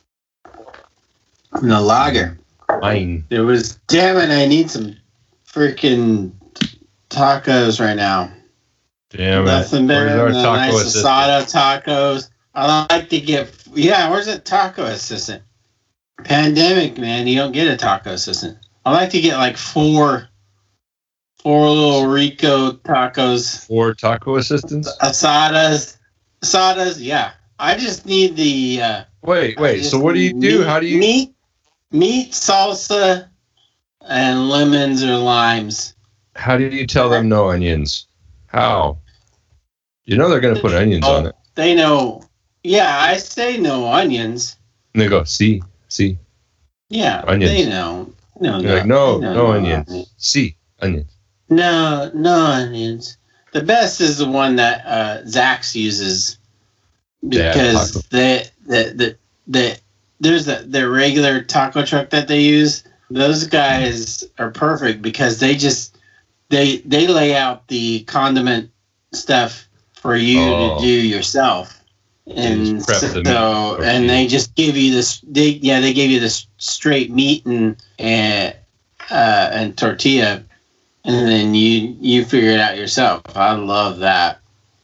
The lager. Mine. It was, damn it, I need some freaking tacos right now. Damn it. Nothing better Where's our than a taco nice assistant? asada tacos. I like to get, yeah, where's that taco assistant? Pandemic, man, you don't get a taco assistant. I like to get like four, four little Rico tacos, Four taco assistants? asadas, asadas, yeah. I just need the, uh, Wait, I wait. just So what do you do? meat- How do you? meat, meat, salsa, and lemons or limes? How do you tell them no onions? How? You know they're gonna put onions on it, They know. Yeah, I say no onions. and they go, "See, see." Yeah, Onions. they know. No, You're like, no, they know no onions. See, onions. No, no onions. The best is the one that uh, Zax uses Yeah, because taco. the the the the there's the, the regular taco truck that they use. Those guys are perfect because they just they they lay out the condiment stuff for you oh. to do yourself, and so the and they just give you this. They yeah they give you this straight meat and and uh, and tortilla, and then you you figure it out yourself. I love that,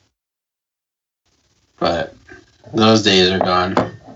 but those days are gone.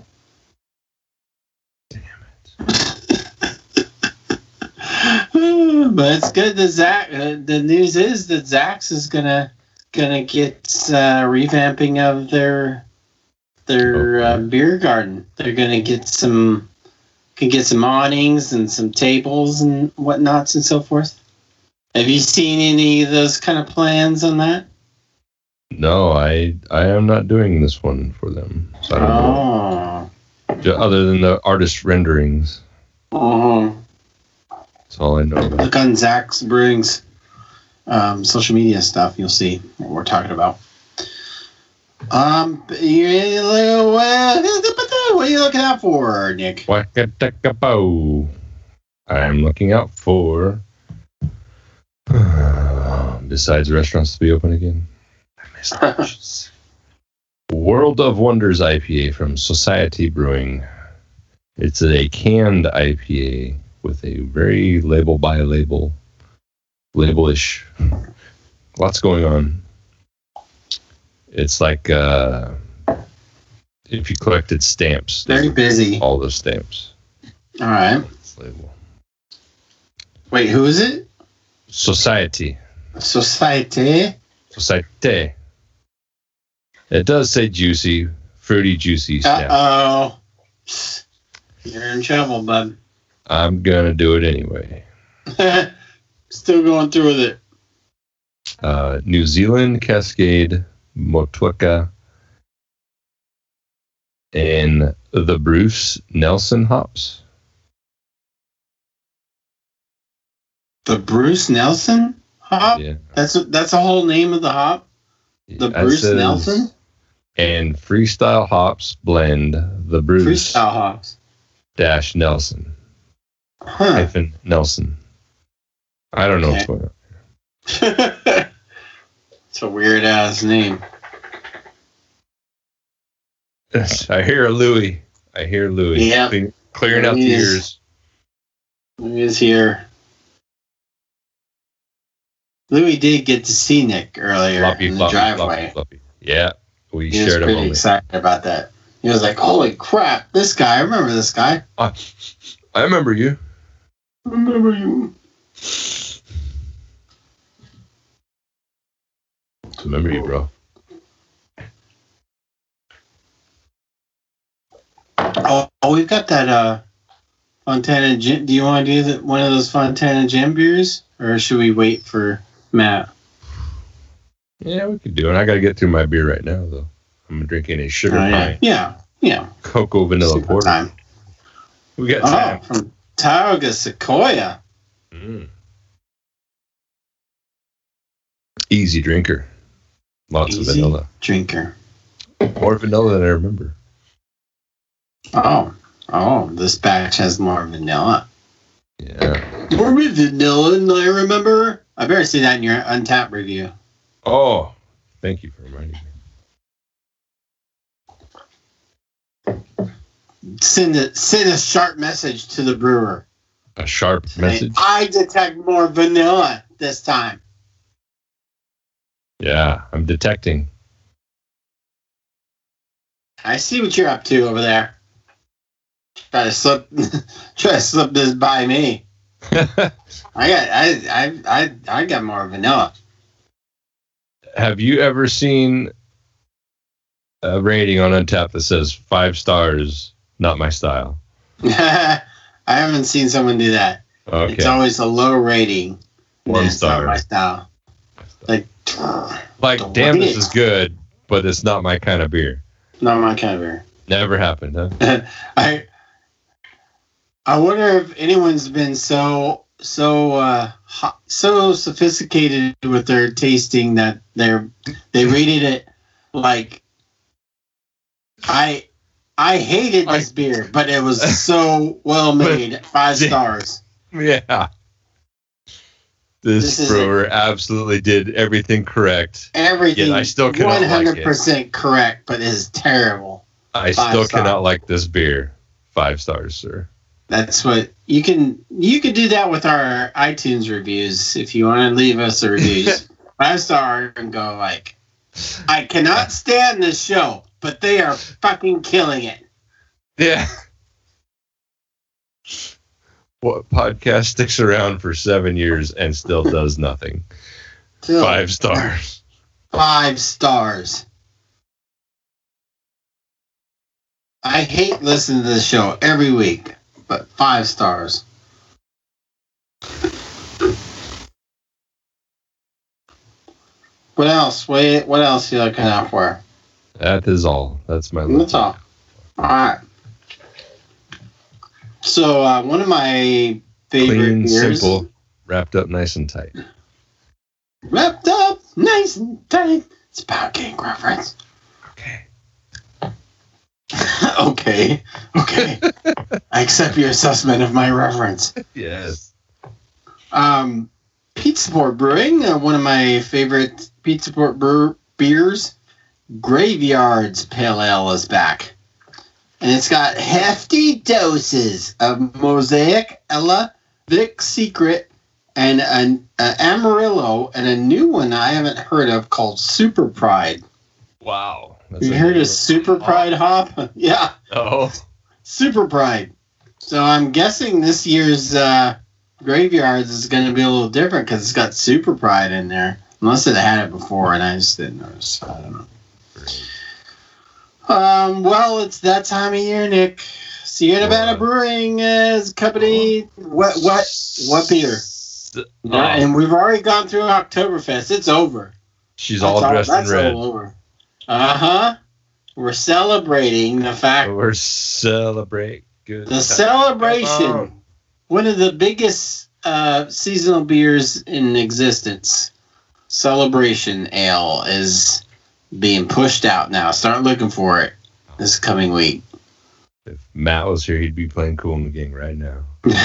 But it's good that Zach. Uh, the news is that Zach's is gonna gonna get uh, revamping of their their uh, beer garden. They're gonna get some can get some awnings and some tables and whatnots and so forth. Have you seen any of those kind of plans on that? No, I I am not doing this one for them. So I don't oh. know. Other than the artist renderings. Uh-huh. That's all I know about. Look on Zach's Brewing's um, social media stuff. You'll see what we're talking about. Um, you, what are you looking out for, Nick? I'm looking out for. Besides restaurants to be open again, I missed World of Wonders I P A from Society Brewing. It's a canned I P A with a very label by label, labelish. Lots going on. It's like uh, if you collected stamps. Very busy. All the stamps. All right. Label. Wait, who is it? Society. Society. Society. It does say juicy, fruity, juicy stamp. Uh oh. You're in trouble, bud. I'm gonna do it anyway. Still going through with it. Uh, New Zealand Cascade, Motueka, and the Bruce Nelson hops. The Bruce Nelson hop? Yeah. That's a, that's a whole name of the hop? The That Bruce says, Nelson? And Freestyle Hops blend the Bruce Freestyle hops. dash Nelson. Huh. Hyphen Nelson. I don't know Okay. what's going on. It's a weird ass name. I hear Louis. I hear Louis. Yeah. Clean, clearing out the Louis is- ears. Louis is here. Louis did get to see Nick earlier Floppy, in the floppy, driveway. floppy, floppy. Yeah. We He was shared a pretty moment. excited about that. He was like, holy crap, this guy, I remember this guy. Ah, I remember you. I remember you. I remember you, bro. Oh, oh, we've got that uh, Fontana Gin. Do you want to do the, one of those Fontana Gin beers? Or should we wait for Matt? Yeah, we could do it. I got to get through my beer right now, though. I'm drinking a sugar Oh, pie, yeah. yeah, yeah. cocoa vanilla Super porter. time. We got Oh, time. from Tauga Sequoia. Mm. Easy drinker. Lots Easy of vanilla. drinker. More vanilla than I remember. Oh, oh, this batch has more vanilla. Yeah. More vanilla than I remember. I better see that in your Untapped review. Oh, thank you for reminding me. Send a send a sharp message to the brewer. A sharp message. And I detect more vanilla this time. Yeah, I'm detecting. I see what you're up to over there. Try to slip, try to slip this by me. I got, I, I, I, I got more vanilla. Have you ever seen a rating on Untapped that says five stars, not my style? I haven't seen someone do that. Okay. It's always a low rating. One It's not star. my style. Like, Like, Don't damn, like this it. is good, but it's not my kind of beer. not my kind of beer. Never happened, huh? I I wonder if anyone's been so so uh, hot, so sophisticated with their tasting that they're they rated it like I I hated this I, beer, but it was so well made. Five stars. Yeah. This, this brewer absolutely did everything correct. Everything. I still cannot one hundred percent like it. Correct, but it is terrible. I Five still star. cannot like this beer. Five stars, sir. That's what you can. You can do that with our iTunes reviews if you want to leave us a reviews. Five star and go like, I cannot stand this show, but they are fucking killing it. Yeah. What podcast sticks around for seven years and still does nothing? Still, Five stars. Five stars. I hate listening to this show every week, but five stars. What else? What, what else are you looking out for? That is all. That's my That's all. All right. So, uh, one of my favorite Clean, beers. simple, wrapped up nice and tight. Wrapped up nice and tight. It's a Power King reference. Okay. okay. Okay. I accept your assessment of my reference. Yes. Um, Pizza Port Brewing, uh, one of my favorite Pizza Port brew- beers, Graveyard's Pale Ale is back. And it's got hefty doses of Mosaic, Ella, Vic Secret, and an uh, Amarillo, and a new one I haven't heard of called Super Pride. Wow. That's you heard of Super Pride hop? hop? Yeah. Oh. Super Pride. So I'm guessing this year's uh, Graveyards is going to be a little different because it's got Super Pride in there. Unless it had it before and I just didn't notice. I don't know. Um, well, it's that time of year, Nick. Sierra Nevada Brewing is company. What what what beer? Oh. And we've already gone through Oktoberfest. It's over. She's all that's dressed all, in red. All over. Uh huh. We're celebrating the fact. We're celebrating. Good. The celebration. One of the biggest uh, seasonal beers in existence. Celebration Ale is being pushed out now. Start looking for it this coming week. If Matt was here, he'd be playing Cool in the Gang right now.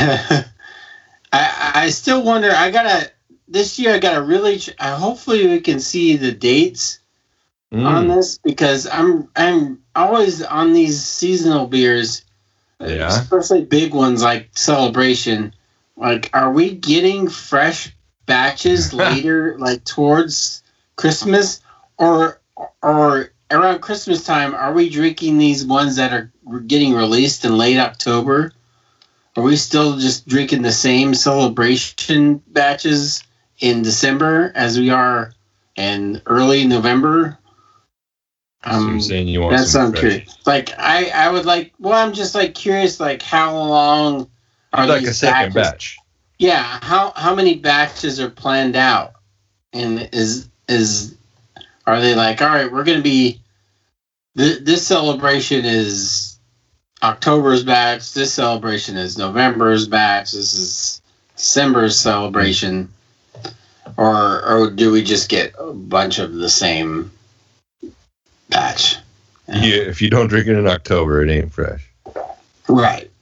I I still wonder. I gotta this year. I gotta really. I hopefully we can see the dates mm. on this because I'm I'm always on these seasonal beers, yeah. especially big ones like Celebration. Like, are we getting fresh batches later, like towards Christmas, or or around Christmas time? Are we drinking these ones that are getting released in late October? Are we still just drinking the same Celebration batches in December as we are in early November? Um, so you're saying you want that's some I'm curious. Like I, I would like. Well, I'm just like curious. Like how long are like these a second batches? batch? Yeah. How how many batches are planned out? And is is are they like, all right, we're gonna be th- this celebration is October's batch, this celebration is November's batch, this is December's celebration, or or do we just get a bunch of the same batch? Yeah, if you don't drink it in October, it ain't fresh. Right.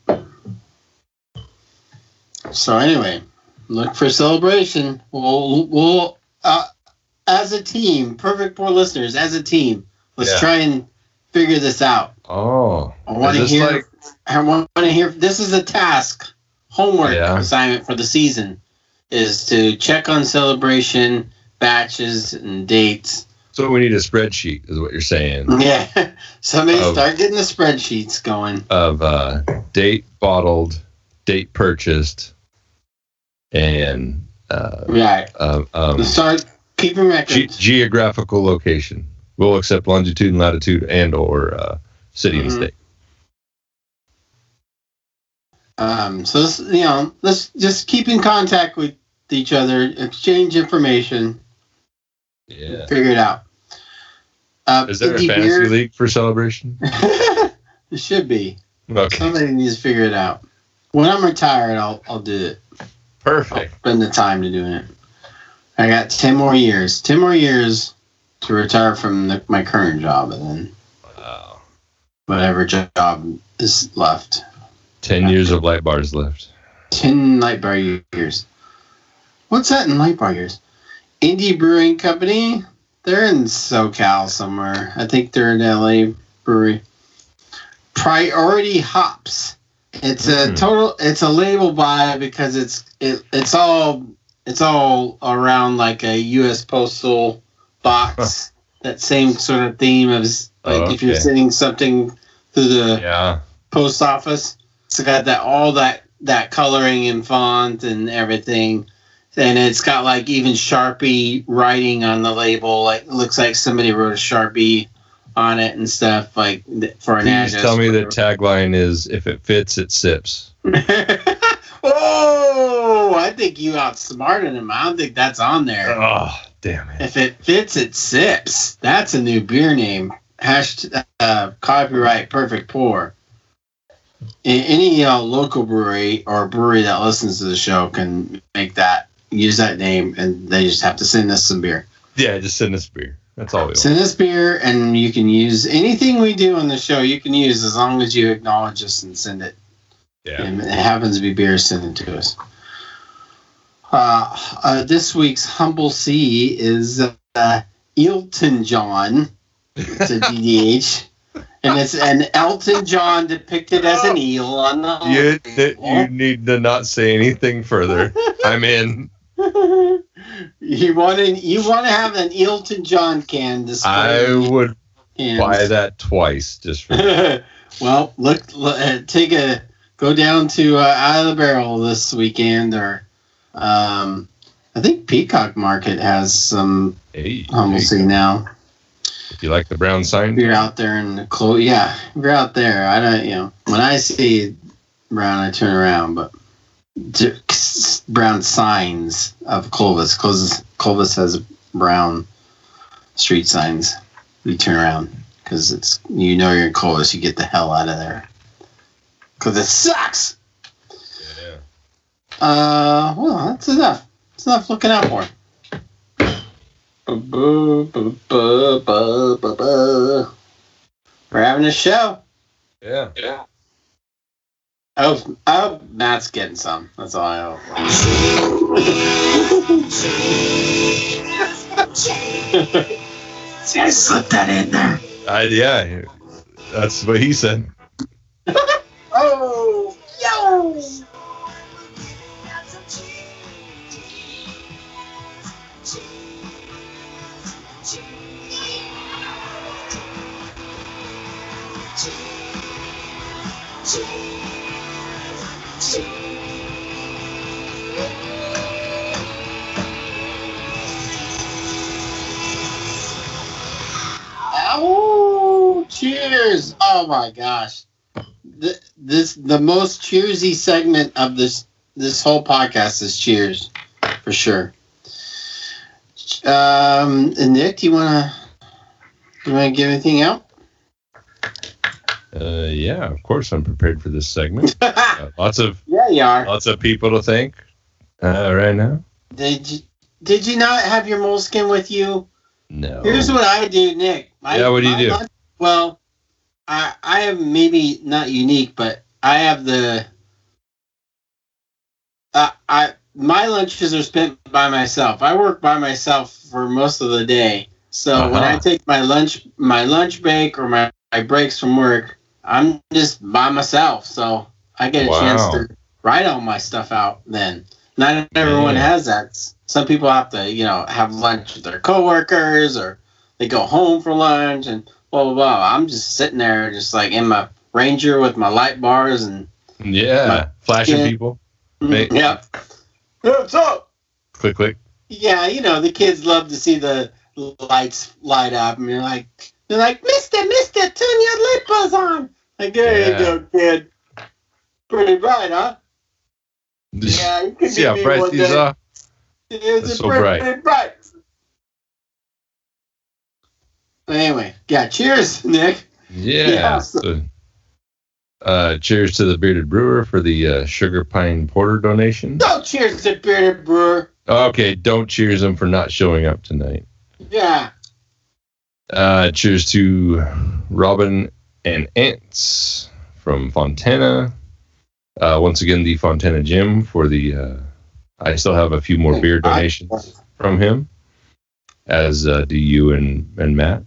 So anyway, look for Celebration. We'll we'll uh, as a team, Perfect Pour listeners, as a team, let's yeah. try and figure this out. Oh, I want to hear. Like... I want to hear. This is a task, homework yeah. assignment for the season, is to check on Celebration batches and dates. So we need a spreadsheet, is what you're saying. Yeah, somebody of, start getting the spreadsheets going. Of uh, date bottled, date purchased, and uh, right. Uh, um, start keeping records. Ge- geographical location. We'll accept longitude and latitude and or uh, city mm-hmm. and state. Um, so, this, you know, let's just keep in contact with each other, exchange information, yeah, figure it out. Uh, Is there a fantasy beer? league for Celebration? It should be. Okay. Somebody needs to figure it out. When I'm retired, I'll I'll do it. Perfect. I'll spend the time to doing it. I got ten more years. Ten more years to retire from the, my current job, and then wow. whatever job is left. Ten years of light bars left. Ten light bar years. What's that in light bar years? Indie Brewing Company. They're in SoCal somewhere. I think they're in L A brewery. Priority Hops. It's a total. It's a label buy because it's it. It's all. It's all around like a U S Postal box. Huh. That same sort of theme as like oh, okay. if you're sending something through the yeah. post office. It's got that all that that coloring and font and everything. And it's got like even Sharpie writing on the label. Like it looks like somebody wrote a Sharpie on it and stuff. Like for an Please address. Tell me the tagline is "If it fits, it sips." Oh, I think you outsmarted him. I don't think that's on there. Oh, damn it! If it fits, it sips. That's a new beer name. Hashtag uh, copyright Perfect Pour. Any uh, local brewery or brewery that listens to the show can make that, use that name, and they just have to send us some beer. Yeah, just send us beer. That's all we want. Send us beer, and you can use anything we do on the show. You can use as long as you acknowledge us and send it. Yeah. And it happens to be beer sent it to us. Uh, uh, this week's Humble C is uh, Elton John. It's a D D H. And it's an Elton John depicted as an eel on the you, th- you need to not say anything further. I'm in. You want to you want to have an Elton John can display. I would cans. Buy that twice just for Well, look, look uh, take a go down to uh, Out of the Barrel this weekend, or um, I think Peacock Market has some hey, Humble C now. If you like the brown sign, if you're out there in the clothes, yeah, if you're out there. I don't, you know, when I see brown, I turn around, but brown signs of Clovis. Clovis, Clovis has brown street signs. You turn around because it's you know you're in Clovis. You get the hell out of there because it sucks. Yeah. Uh, well, that's enough. That's enough looking out for. We're having a show. Yeah. Yeah. I hope, I hope Matt's getting some. That's all I hope. See, I slipped that in there. Uh, yeah, that's what he said. Oh, yo! Oh, cheers! Oh my gosh, the, this the most cheersy segment of this this whole podcast is cheers, for sure. Um, and Nick, do you wanna you wanna give anything out? Uh, yeah, of course I'm prepared for this segment. uh, lots of yeah, you are. Lots of people to thank uh, right now. Did you Did you not have your moleskin with you? No. Here's what I do, Nick. My, yeah, what do you do? Lunch, well, I I am maybe not unique, but I have the. Uh, I my lunches are spent by myself. I work by myself for most of the day, so uh-huh. when I take my lunch my lunch break or my, my breaks from work, I'm just by myself. So I get a wow. chance to write all my stuff out. Then not everyone yeah. has that. Some people have to, you know, have lunch with their coworkers, or they go home for lunch, and blah blah blah. I'm just sitting there, just like in my Ranger with my light bars and yeah, flashing skin. People. Make, yep. Hey, what's up? Click click. Yeah, you know the kids love to see the lights light up, and you're like, they're like, Mister, Mister, turn your light bars on. Like, there yeah. you go, kid. Pretty bright, huh? Yeah, you can see how bright these are. It's so bright. Pretty bright. Anyway, yeah, cheers, Nick. Yeah. yeah so, uh, cheers to the Bearded Brewer for the uh, Sugar Pine Porter donation. Don't cheers to Bearded Brewer. Okay, don't cheers him for not showing up tonight. Yeah. Uh, cheers to Robin and Ants from Fontana. Uh, once again, the Fontana Gym for the. Uh, I still have a few more beer donations from him, as uh, do you and and Matt.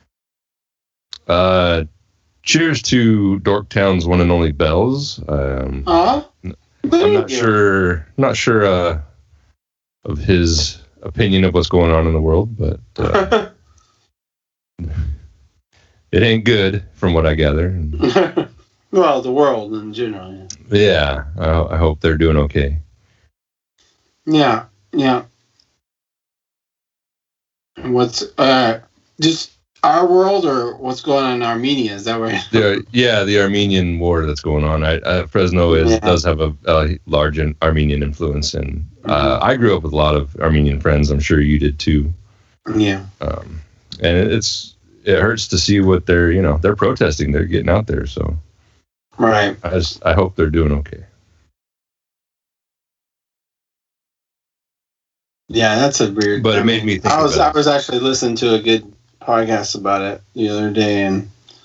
Uh, cheers to Dorktown's one and only Bells. Um, uh, I'm not sure, not sure uh, of his opinion of what's going on in the world, but uh, it ain't good from what I gather. Well, the world in general. Yeah, yeah I, I hope they're doing okay. Yeah, yeah. What's uh just our world or what's going on in Armenia? Is that right? The, yeah, the Armenian war that's going on. I, uh, Fresno is Yeah. does have a, a large in Armenian influence, and uh, I grew up with a lot of Armenian friends. I'm sure you did too. Yeah. Um, and it's it hurts to see what they're you know they're protesting. They're getting out there, so Right. I just I hope they're doing okay. Yeah, that's a weird. But it I made me mean, think I was about I was actually listening to a good podcast about it the other day, and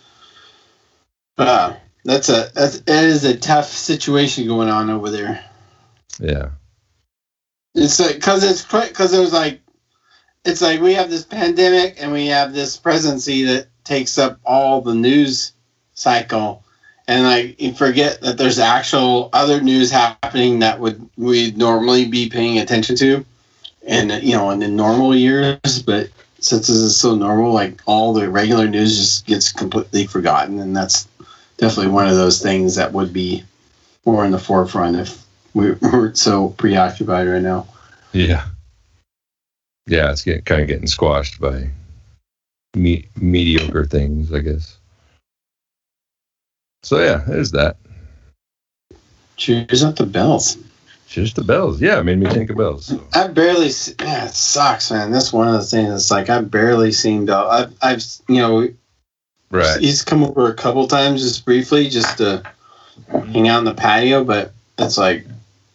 uh, that's a that's it is a tough situation going on over there. Yeah, It's like because it's because there's like it's like we have this pandemic and we have this presidency that takes up all the news cycle, and like you forget that there's actual other news happening that would we'd normally be paying attention to, and you know in the normal years, but since this is so normal, like all the regular news just gets completely forgotten, and that's definitely one of those things that would be more in the forefront if we weren't so preoccupied right now. yeah, yeah. It's get, kind of getting squashed by me- mediocre things, I guess. So yeah, there's that. Cheers up the bells. Cheers to Bells. Yeah, it made me think of Bells. So. I barely, see, yeah, it sucks, man. That's one of the things. It's like I've barely seen Bell. I've, I've, you know, Right. he's come over a couple times just briefly, just to hang out in the patio. But it's like,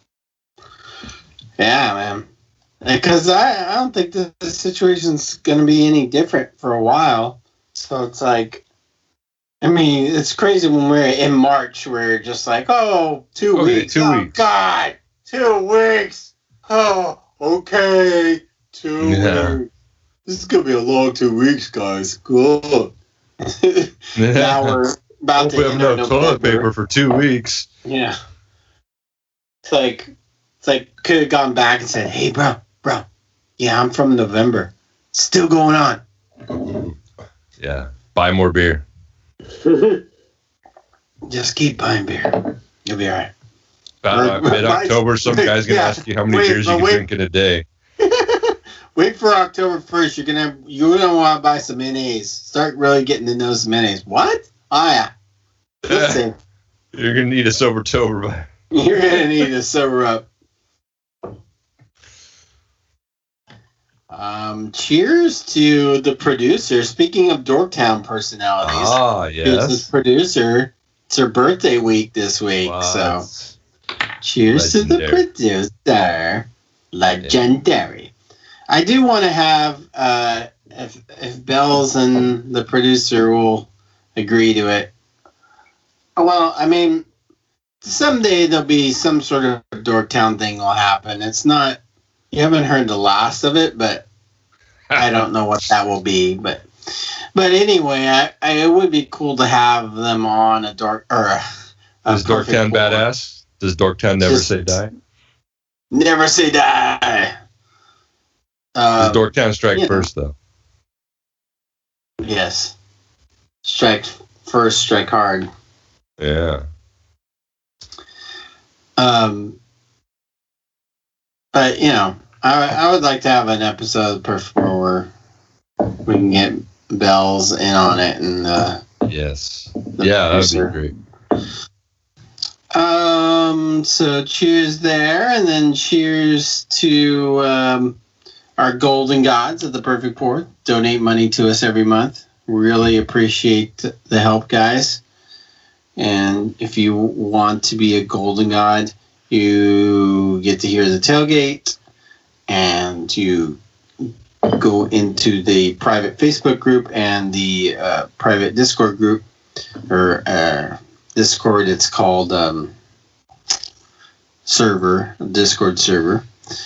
yeah, man, because I, I don't think the, the situation's gonna be any different for a while. So it's like, I mean, it's crazy when we're in March. We're just like, oh, two Okay, weeks. two oh, weeks. God, two weeks. Oh, okay, two Yeah. weeks. This is gonna be a long two weeks, guys. Cool. Now we're about Hope to we have enter enough toilet November. paper for two weeks. Yeah. It's like, it's like could have gone back and said, hey, bro, bro, yeah, I'm from November. Still going on. Yeah. Buy more beer. Just keep buying beer. You'll be all right. About Right, mid October, some guy's gonna yeah. ask you how many Wait, beers you but can wait. drink in a day. Wait for October first. You're gonna you're gonna want to buy some mayonnaise. Start really getting to know some mayonnaise. What? Oh yeah. Listen, You're gonna need a sober tober by. you're gonna need to sober up. Um, cheers to the producer. Speaking of Dorktown personalities, Ah, here's this yes. producer. It's her birthday week this week, so cheers to the Legendary. producer. Legendary. I do want to have, uh, if if Bells and the producer will agree to it. Well, I mean, someday there'll be some sort of Dorktown thing will happen. It's not, you haven't heard the last of it, but I don't know what that will be. But but anyway, I, I it would be cool to have them on a dork or a, a Is Perfect Dorktown Four. badass? Does Dorktown never Just- say die? Never say die. Does Um, Dorktown strike you know. first though? Yes. Strike first, strike hard. Yeah. Um, but you know, I I would like to have an episode of Perfect Four where we can get Bells in on it and uh, Yes. the Yeah, that producer. would be great. Um, so cheers there, and then cheers to um, our golden gods of the Perfect Four. Donate money to us every month. Really appreciate the help, guys. And if you want to be a golden god, you get to hear the tailgate, and you go into the private Facebook group and the uh, private Discord group or uh, Discord. It's called um, server, Discord server.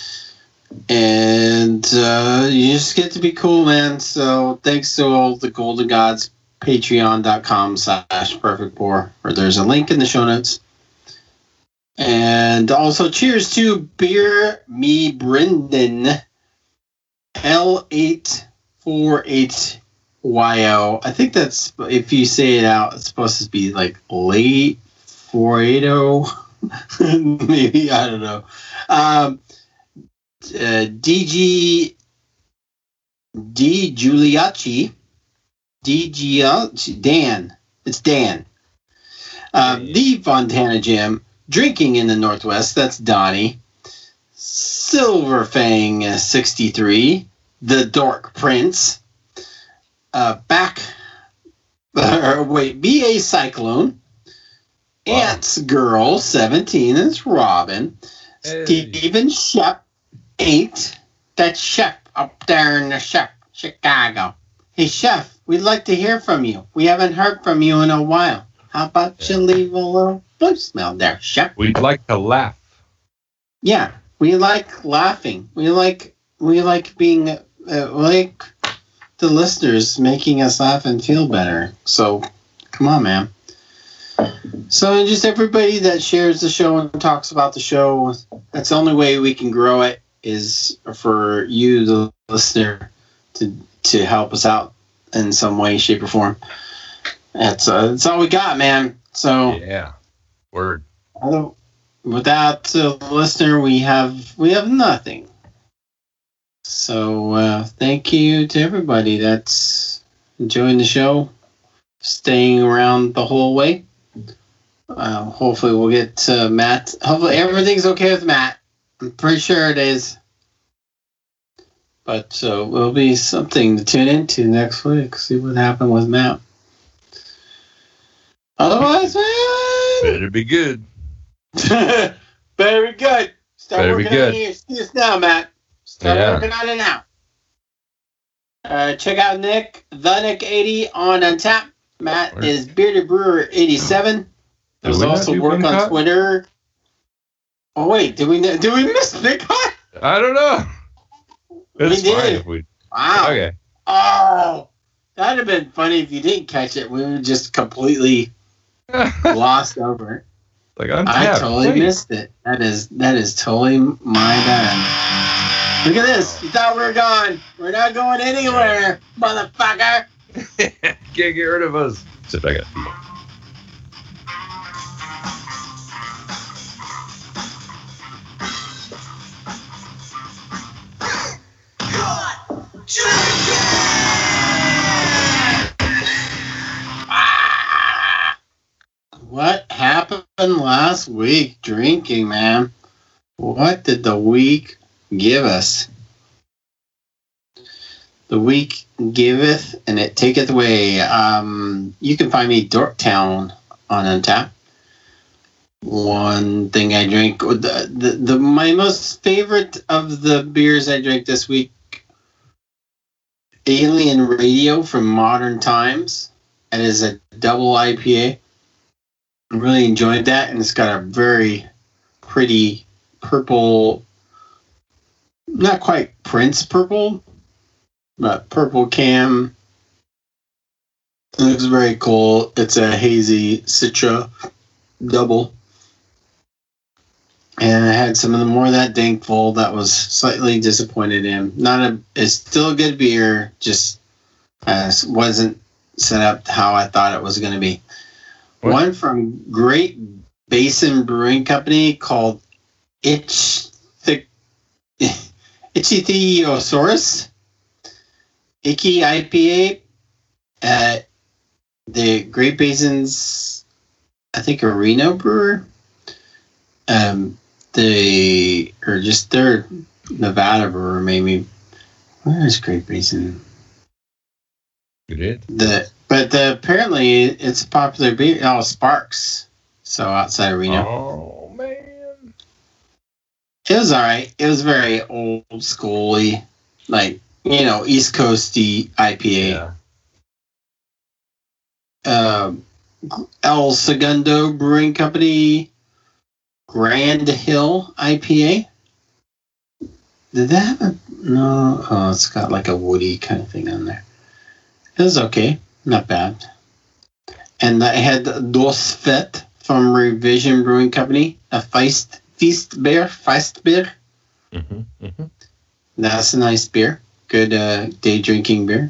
And uh, you just get to be cool, man. So thanks to all the Golden Gods, patreon.com slash perfect pour, or there's a link in the show notes. And also cheers to Beer Me Brendan L eight four eight Y O. I think that's, if you say it out, it's supposed to be like late four eighty. Maybe, I don't know. Um, uh, D G D Giuliacci. D G Dan. It's Dan. Uh, the Fontana Gym. Drinking in the Northwest. That's Donnie. Silverfang sixty-three. The Dork Prince. Uh, back. Uh, wait. B A Cyclone. Wow. Ants Girl seventeen. That's Robin. Hey. Steven Shep eight. That's Chef up there in the Chef, Chicago. Hey, Chef, we'd like to hear from you. We haven't heard from you in a while. How about you leave a little voicemail there, Chef? We'd like to laugh. Yeah, we like laughing. We like we like being uh, like the listeners making us laugh and feel better. So, come on, man. So, just everybody that shares the show and talks about the show, that's the only way we can grow it, is for you, the listener, to to help us out in some way, shape, or form. That's uh, that's all we got, man. So yeah, word. Without the listener, we have we have nothing. So uh, thank you to everybody that's enjoying the show, staying around the whole way. Uh, hopefully, we'll get uh, Matt. Hopefully, everything's okay with Matt. I'm pretty sure it is. But uh, will be something to tune into next week. See what happened with Matt. Otherwise, man, better be good. better be good. Start better working be good. on your excuse now, Matt. Start yeah. working on it now. Uh, check out Nick, the Nick eighty on Untap. Matt Where? is Bearded Brewer eighty-seven. There's also work on cut? Twitter. Oh wait, did we did we miss Nick Hot? I don't know. It's we fine did. if we. Wow. Okay. Oh, that'd have been funny if you didn't catch it. We were just completely lost over it. Like I'm I totally Wait. missed it. That is that is totally my bad. Look at this. You thought we were gone. We're not going anywhere, motherfucker. Can't get rid of us. Sit back up. What happened last week drinking, man? What did the week give us? The week giveth and it taketh away. Um, you can find me Dorktown on Untap. One thing I drank, the, the, the my most favorite of the beers I drank this week, Alien Radio from Modern Times. It is a double I P A. I really enjoyed that, and it's got a very pretty purple, not quite Prince purple, but purple can. It looks very cool. It's a hazy Citra double. And I had some of the more of that Dankful that was slightly disappointed in. Not a, it's still a good beer, just uh, wasn't set up how I thought it was going to be. What? One from Great Basin Brewing Company called Itch the Ichthyosaurus. Icky I P A at the Great Basin's, I think, Arena Brewer. Um, they, or just their Nevada brewer, maybe. Where is Great Basin? You did? The, but the, apparently it's a popular beer. Oh, Sparks. So outside Arena. Oh, man. It was alright. It was very old schooly, like, you know, East Coasty I P A. Yeah. Um, El Segundo Brewing Company Grand Hill I P A. Did that have a... No. Oh, it's got like a woody kind of thing on there. It was okay. Not bad. And I had Dos Fet from Revision Brewing Company. A Feist, Feast Beer. Feist Beer. Mm-hmm, mm-hmm. That's a nice beer. Good uh, day drinking beer.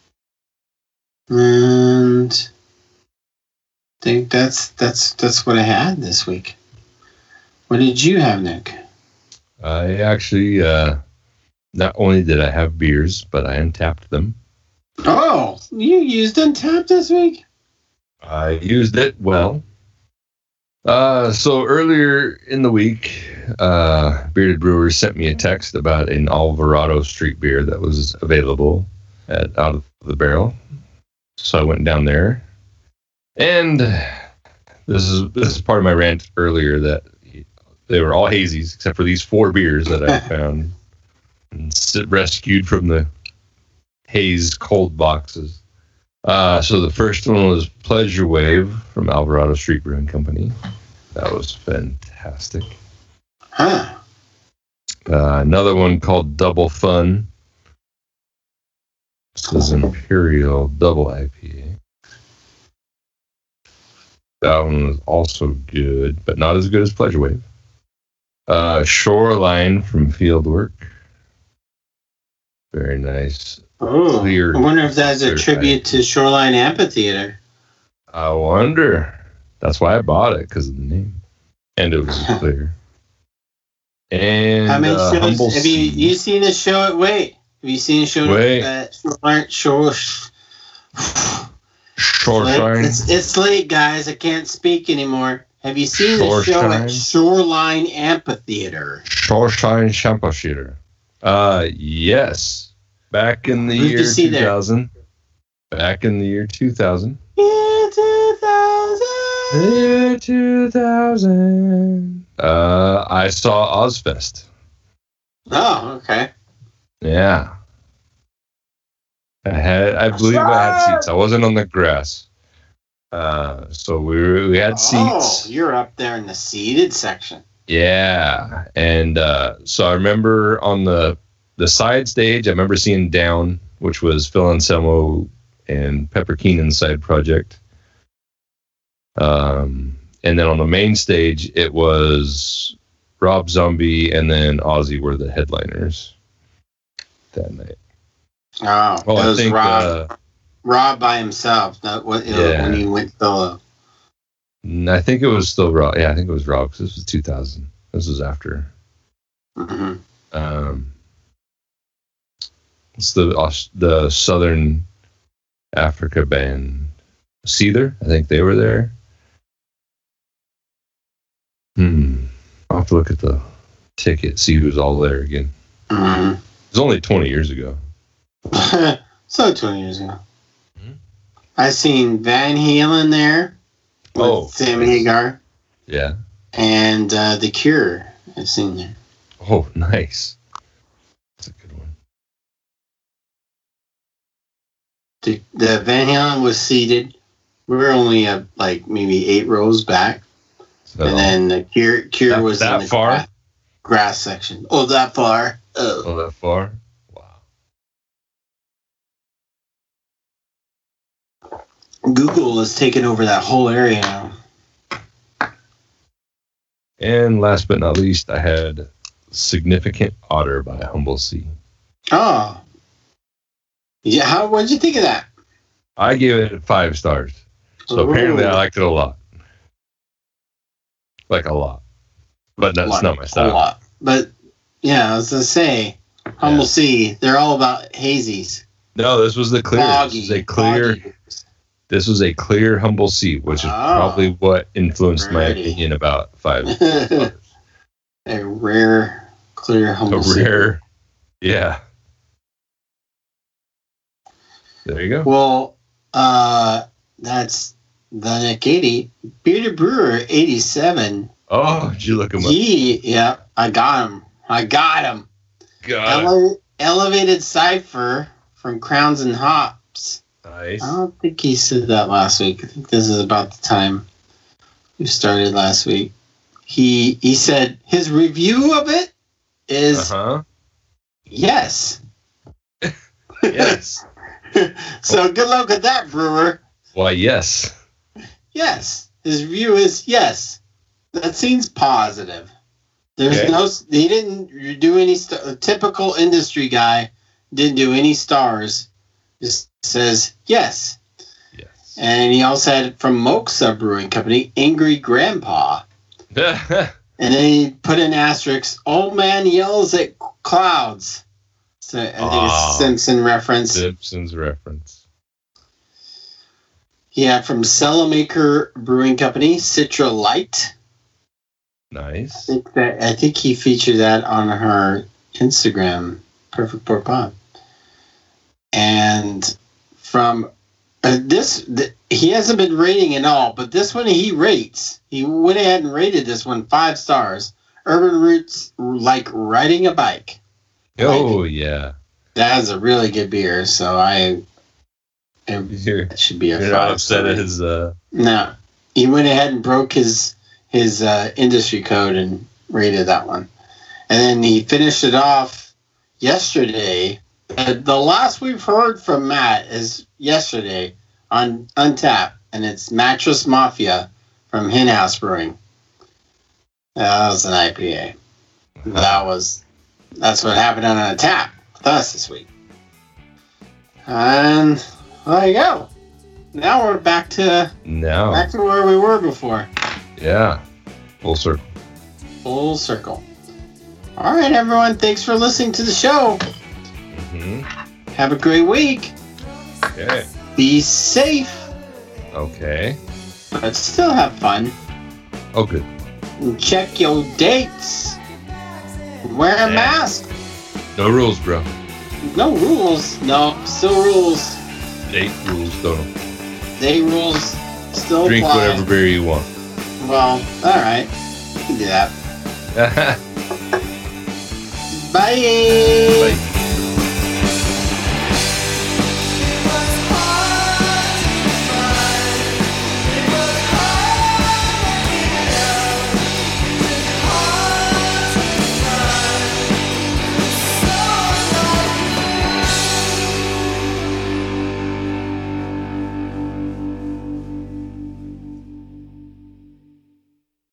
And I think that's that's that's what I had this week. What did you have, Nick? I actually, uh, not only did I have beers, but I untapped them. Oh, you used Untapped this week? I used it well. Uh, so earlier in the week, uh, Bearded Brewers sent me a text about an Alvarado Street beer that was available at Out of the Barrel. So I went down there, and this is this is part of my rant earlier that they were all hazies except for these four beers that I found and rescued from the haze cold boxes. Uh, so the first one was Pleasure Wave from Alvarado Street Brewing Company. That was fantastic. Huh. Uh, another one called Double Fun. This is Imperial Double I P A. That one was also good, but not as good as Pleasure Wave. Uh, Shoreline from Fieldwork. Very nice. Oh, Clear, I wonder if that's a clear tribute to Shoreline Amphitheater. I wonder. That's why I bought it, because of the name. And it was clear. And How many uh, shows Humble have you, Sea. you seen a show at Wait? Have you seen a show Wait. at Shoreline? Shore, Shoreline. it's, it's late, guys. I can't speak anymore. Have you seen a show Shoreshine? at Shoreline Amphitheater? Shoreline Shampoo Uh, yes. Back in the Who'd you year see there? two thousand. Back in the year two thousand. Year two thousand. Year two thousand. Uh, I saw Ozfest. Oh, okay. Yeah. I had, I believe I had seats. I wasn't on the grass. Uh, so we were, we had Oh, seats. you're up there in the seated section. Yeah. And, uh, so I remember on the, the side stage, I remember seeing Down, which was Phil Anselmo and Pepper Keenan's side project. Um, and then on the main stage, it was Rob Zombie and then Ozzy were the headliners that night. Oh, Well, it I was think, Rob, uh, Rob by himself. Not what, Yeah. when he went solo. I think it was still Rob. Yeah, I think it was Rob because this was two thousand. This was after. Mm-hmm. Um, it's the Aus- the Southern Africa band, Seether. I think they were there. Hmm. I'll have to look at the ticket, see who's all there again. Mm-hmm. It was only twenty years ago. So twenty years ago. Mhm. I seen Van Halen there with Oh. Sammy Hagar Yeah. and uh, The Cure. I've seen there. Oh, nice. That's a good one. The, the Van Halen was seated. We were only uh, like maybe eight rows back, So, and then the Cure Cure That- was that in the far? Grass, grass section. Oh, that far. Oh. oh, that far? Wow. Google is taking over that whole area now. And last but not least, I had Significant Otter by Humble Sea. Oh, yeah. How? What'd you think of that? I gave it five stars. So apparently I Ooh. liked it a lot. Like a lot. But that's Lot- not my A style. lot. But yeah, I was gonna say, Humble Yeah. Sea. They're all about hazies. No, this was the clear. Foggy. This was a clear. foggy. This was a clear Humble Sea, which is Oh. probably what influenced my Alrighty. opinion about five. A rare, clear A Humble Sea. rare. Yeah. There you go. Well, uh, that's the Nick eighty. Bearded Brewer eighty-seven. Oh, did you look him up? He, yeah, I got him. I got him. God. Ele- elevated Cipher from Crowns and Hops. Nice. I don't think he said that last week. I think this is about the time we started last week. He he said his review of it is Uh-huh. yes. Yes. So good luck with that, Brewer. Why, yes. Yes. His review is yes. That seems positive. There's Okay. no. He didn't do any. St- typical industry guy didn't do any stars. Just says yes. Yes. And he also had from Moxa Brewing Company, Angry Grandpa. And then he put in asterisks, old man yells at clouds. So I think Ah. it's Simpson reference. Simpsons reference. Yeah, from Cellarmaker Brewing Company, Citra Light. I Nice. think that I think he featured that on her Instagram, Perfect Pour Pod. And from uh, this, th- he hasn't been rating at all, but this one he rates. He went ahead and rated this one five stars. Urban Roots like riding a bike. Oh, yeah. That is a really good beer, so I it, You're, it should be a you're not five. upset star. at his... Uh, No, he went ahead and broke his his uh, industry code and rated that one, and then he finished it off yesterday. Uh, the last we've heard from Matt is yesterday on Untapped, and it's Mattress Mafia from Hen House Brewing. That was an I P A. That was that's what happened on Untapped with us this week. And there you go. Now we're back to no. back to where we were before. Yeah. Full circle. Full circle. All right, everyone. Thanks for listening to the show. hmm Have a great week. Okay. Be safe, Okay. but still have fun. Oh, good. And check your dates. Wear a Yeah. mask. No rules, bro. No rules. No, still rules. Date rules, don't. They rules still Drink apply. whatever beer you want. Well, all right. You can do that. Bye. Bye.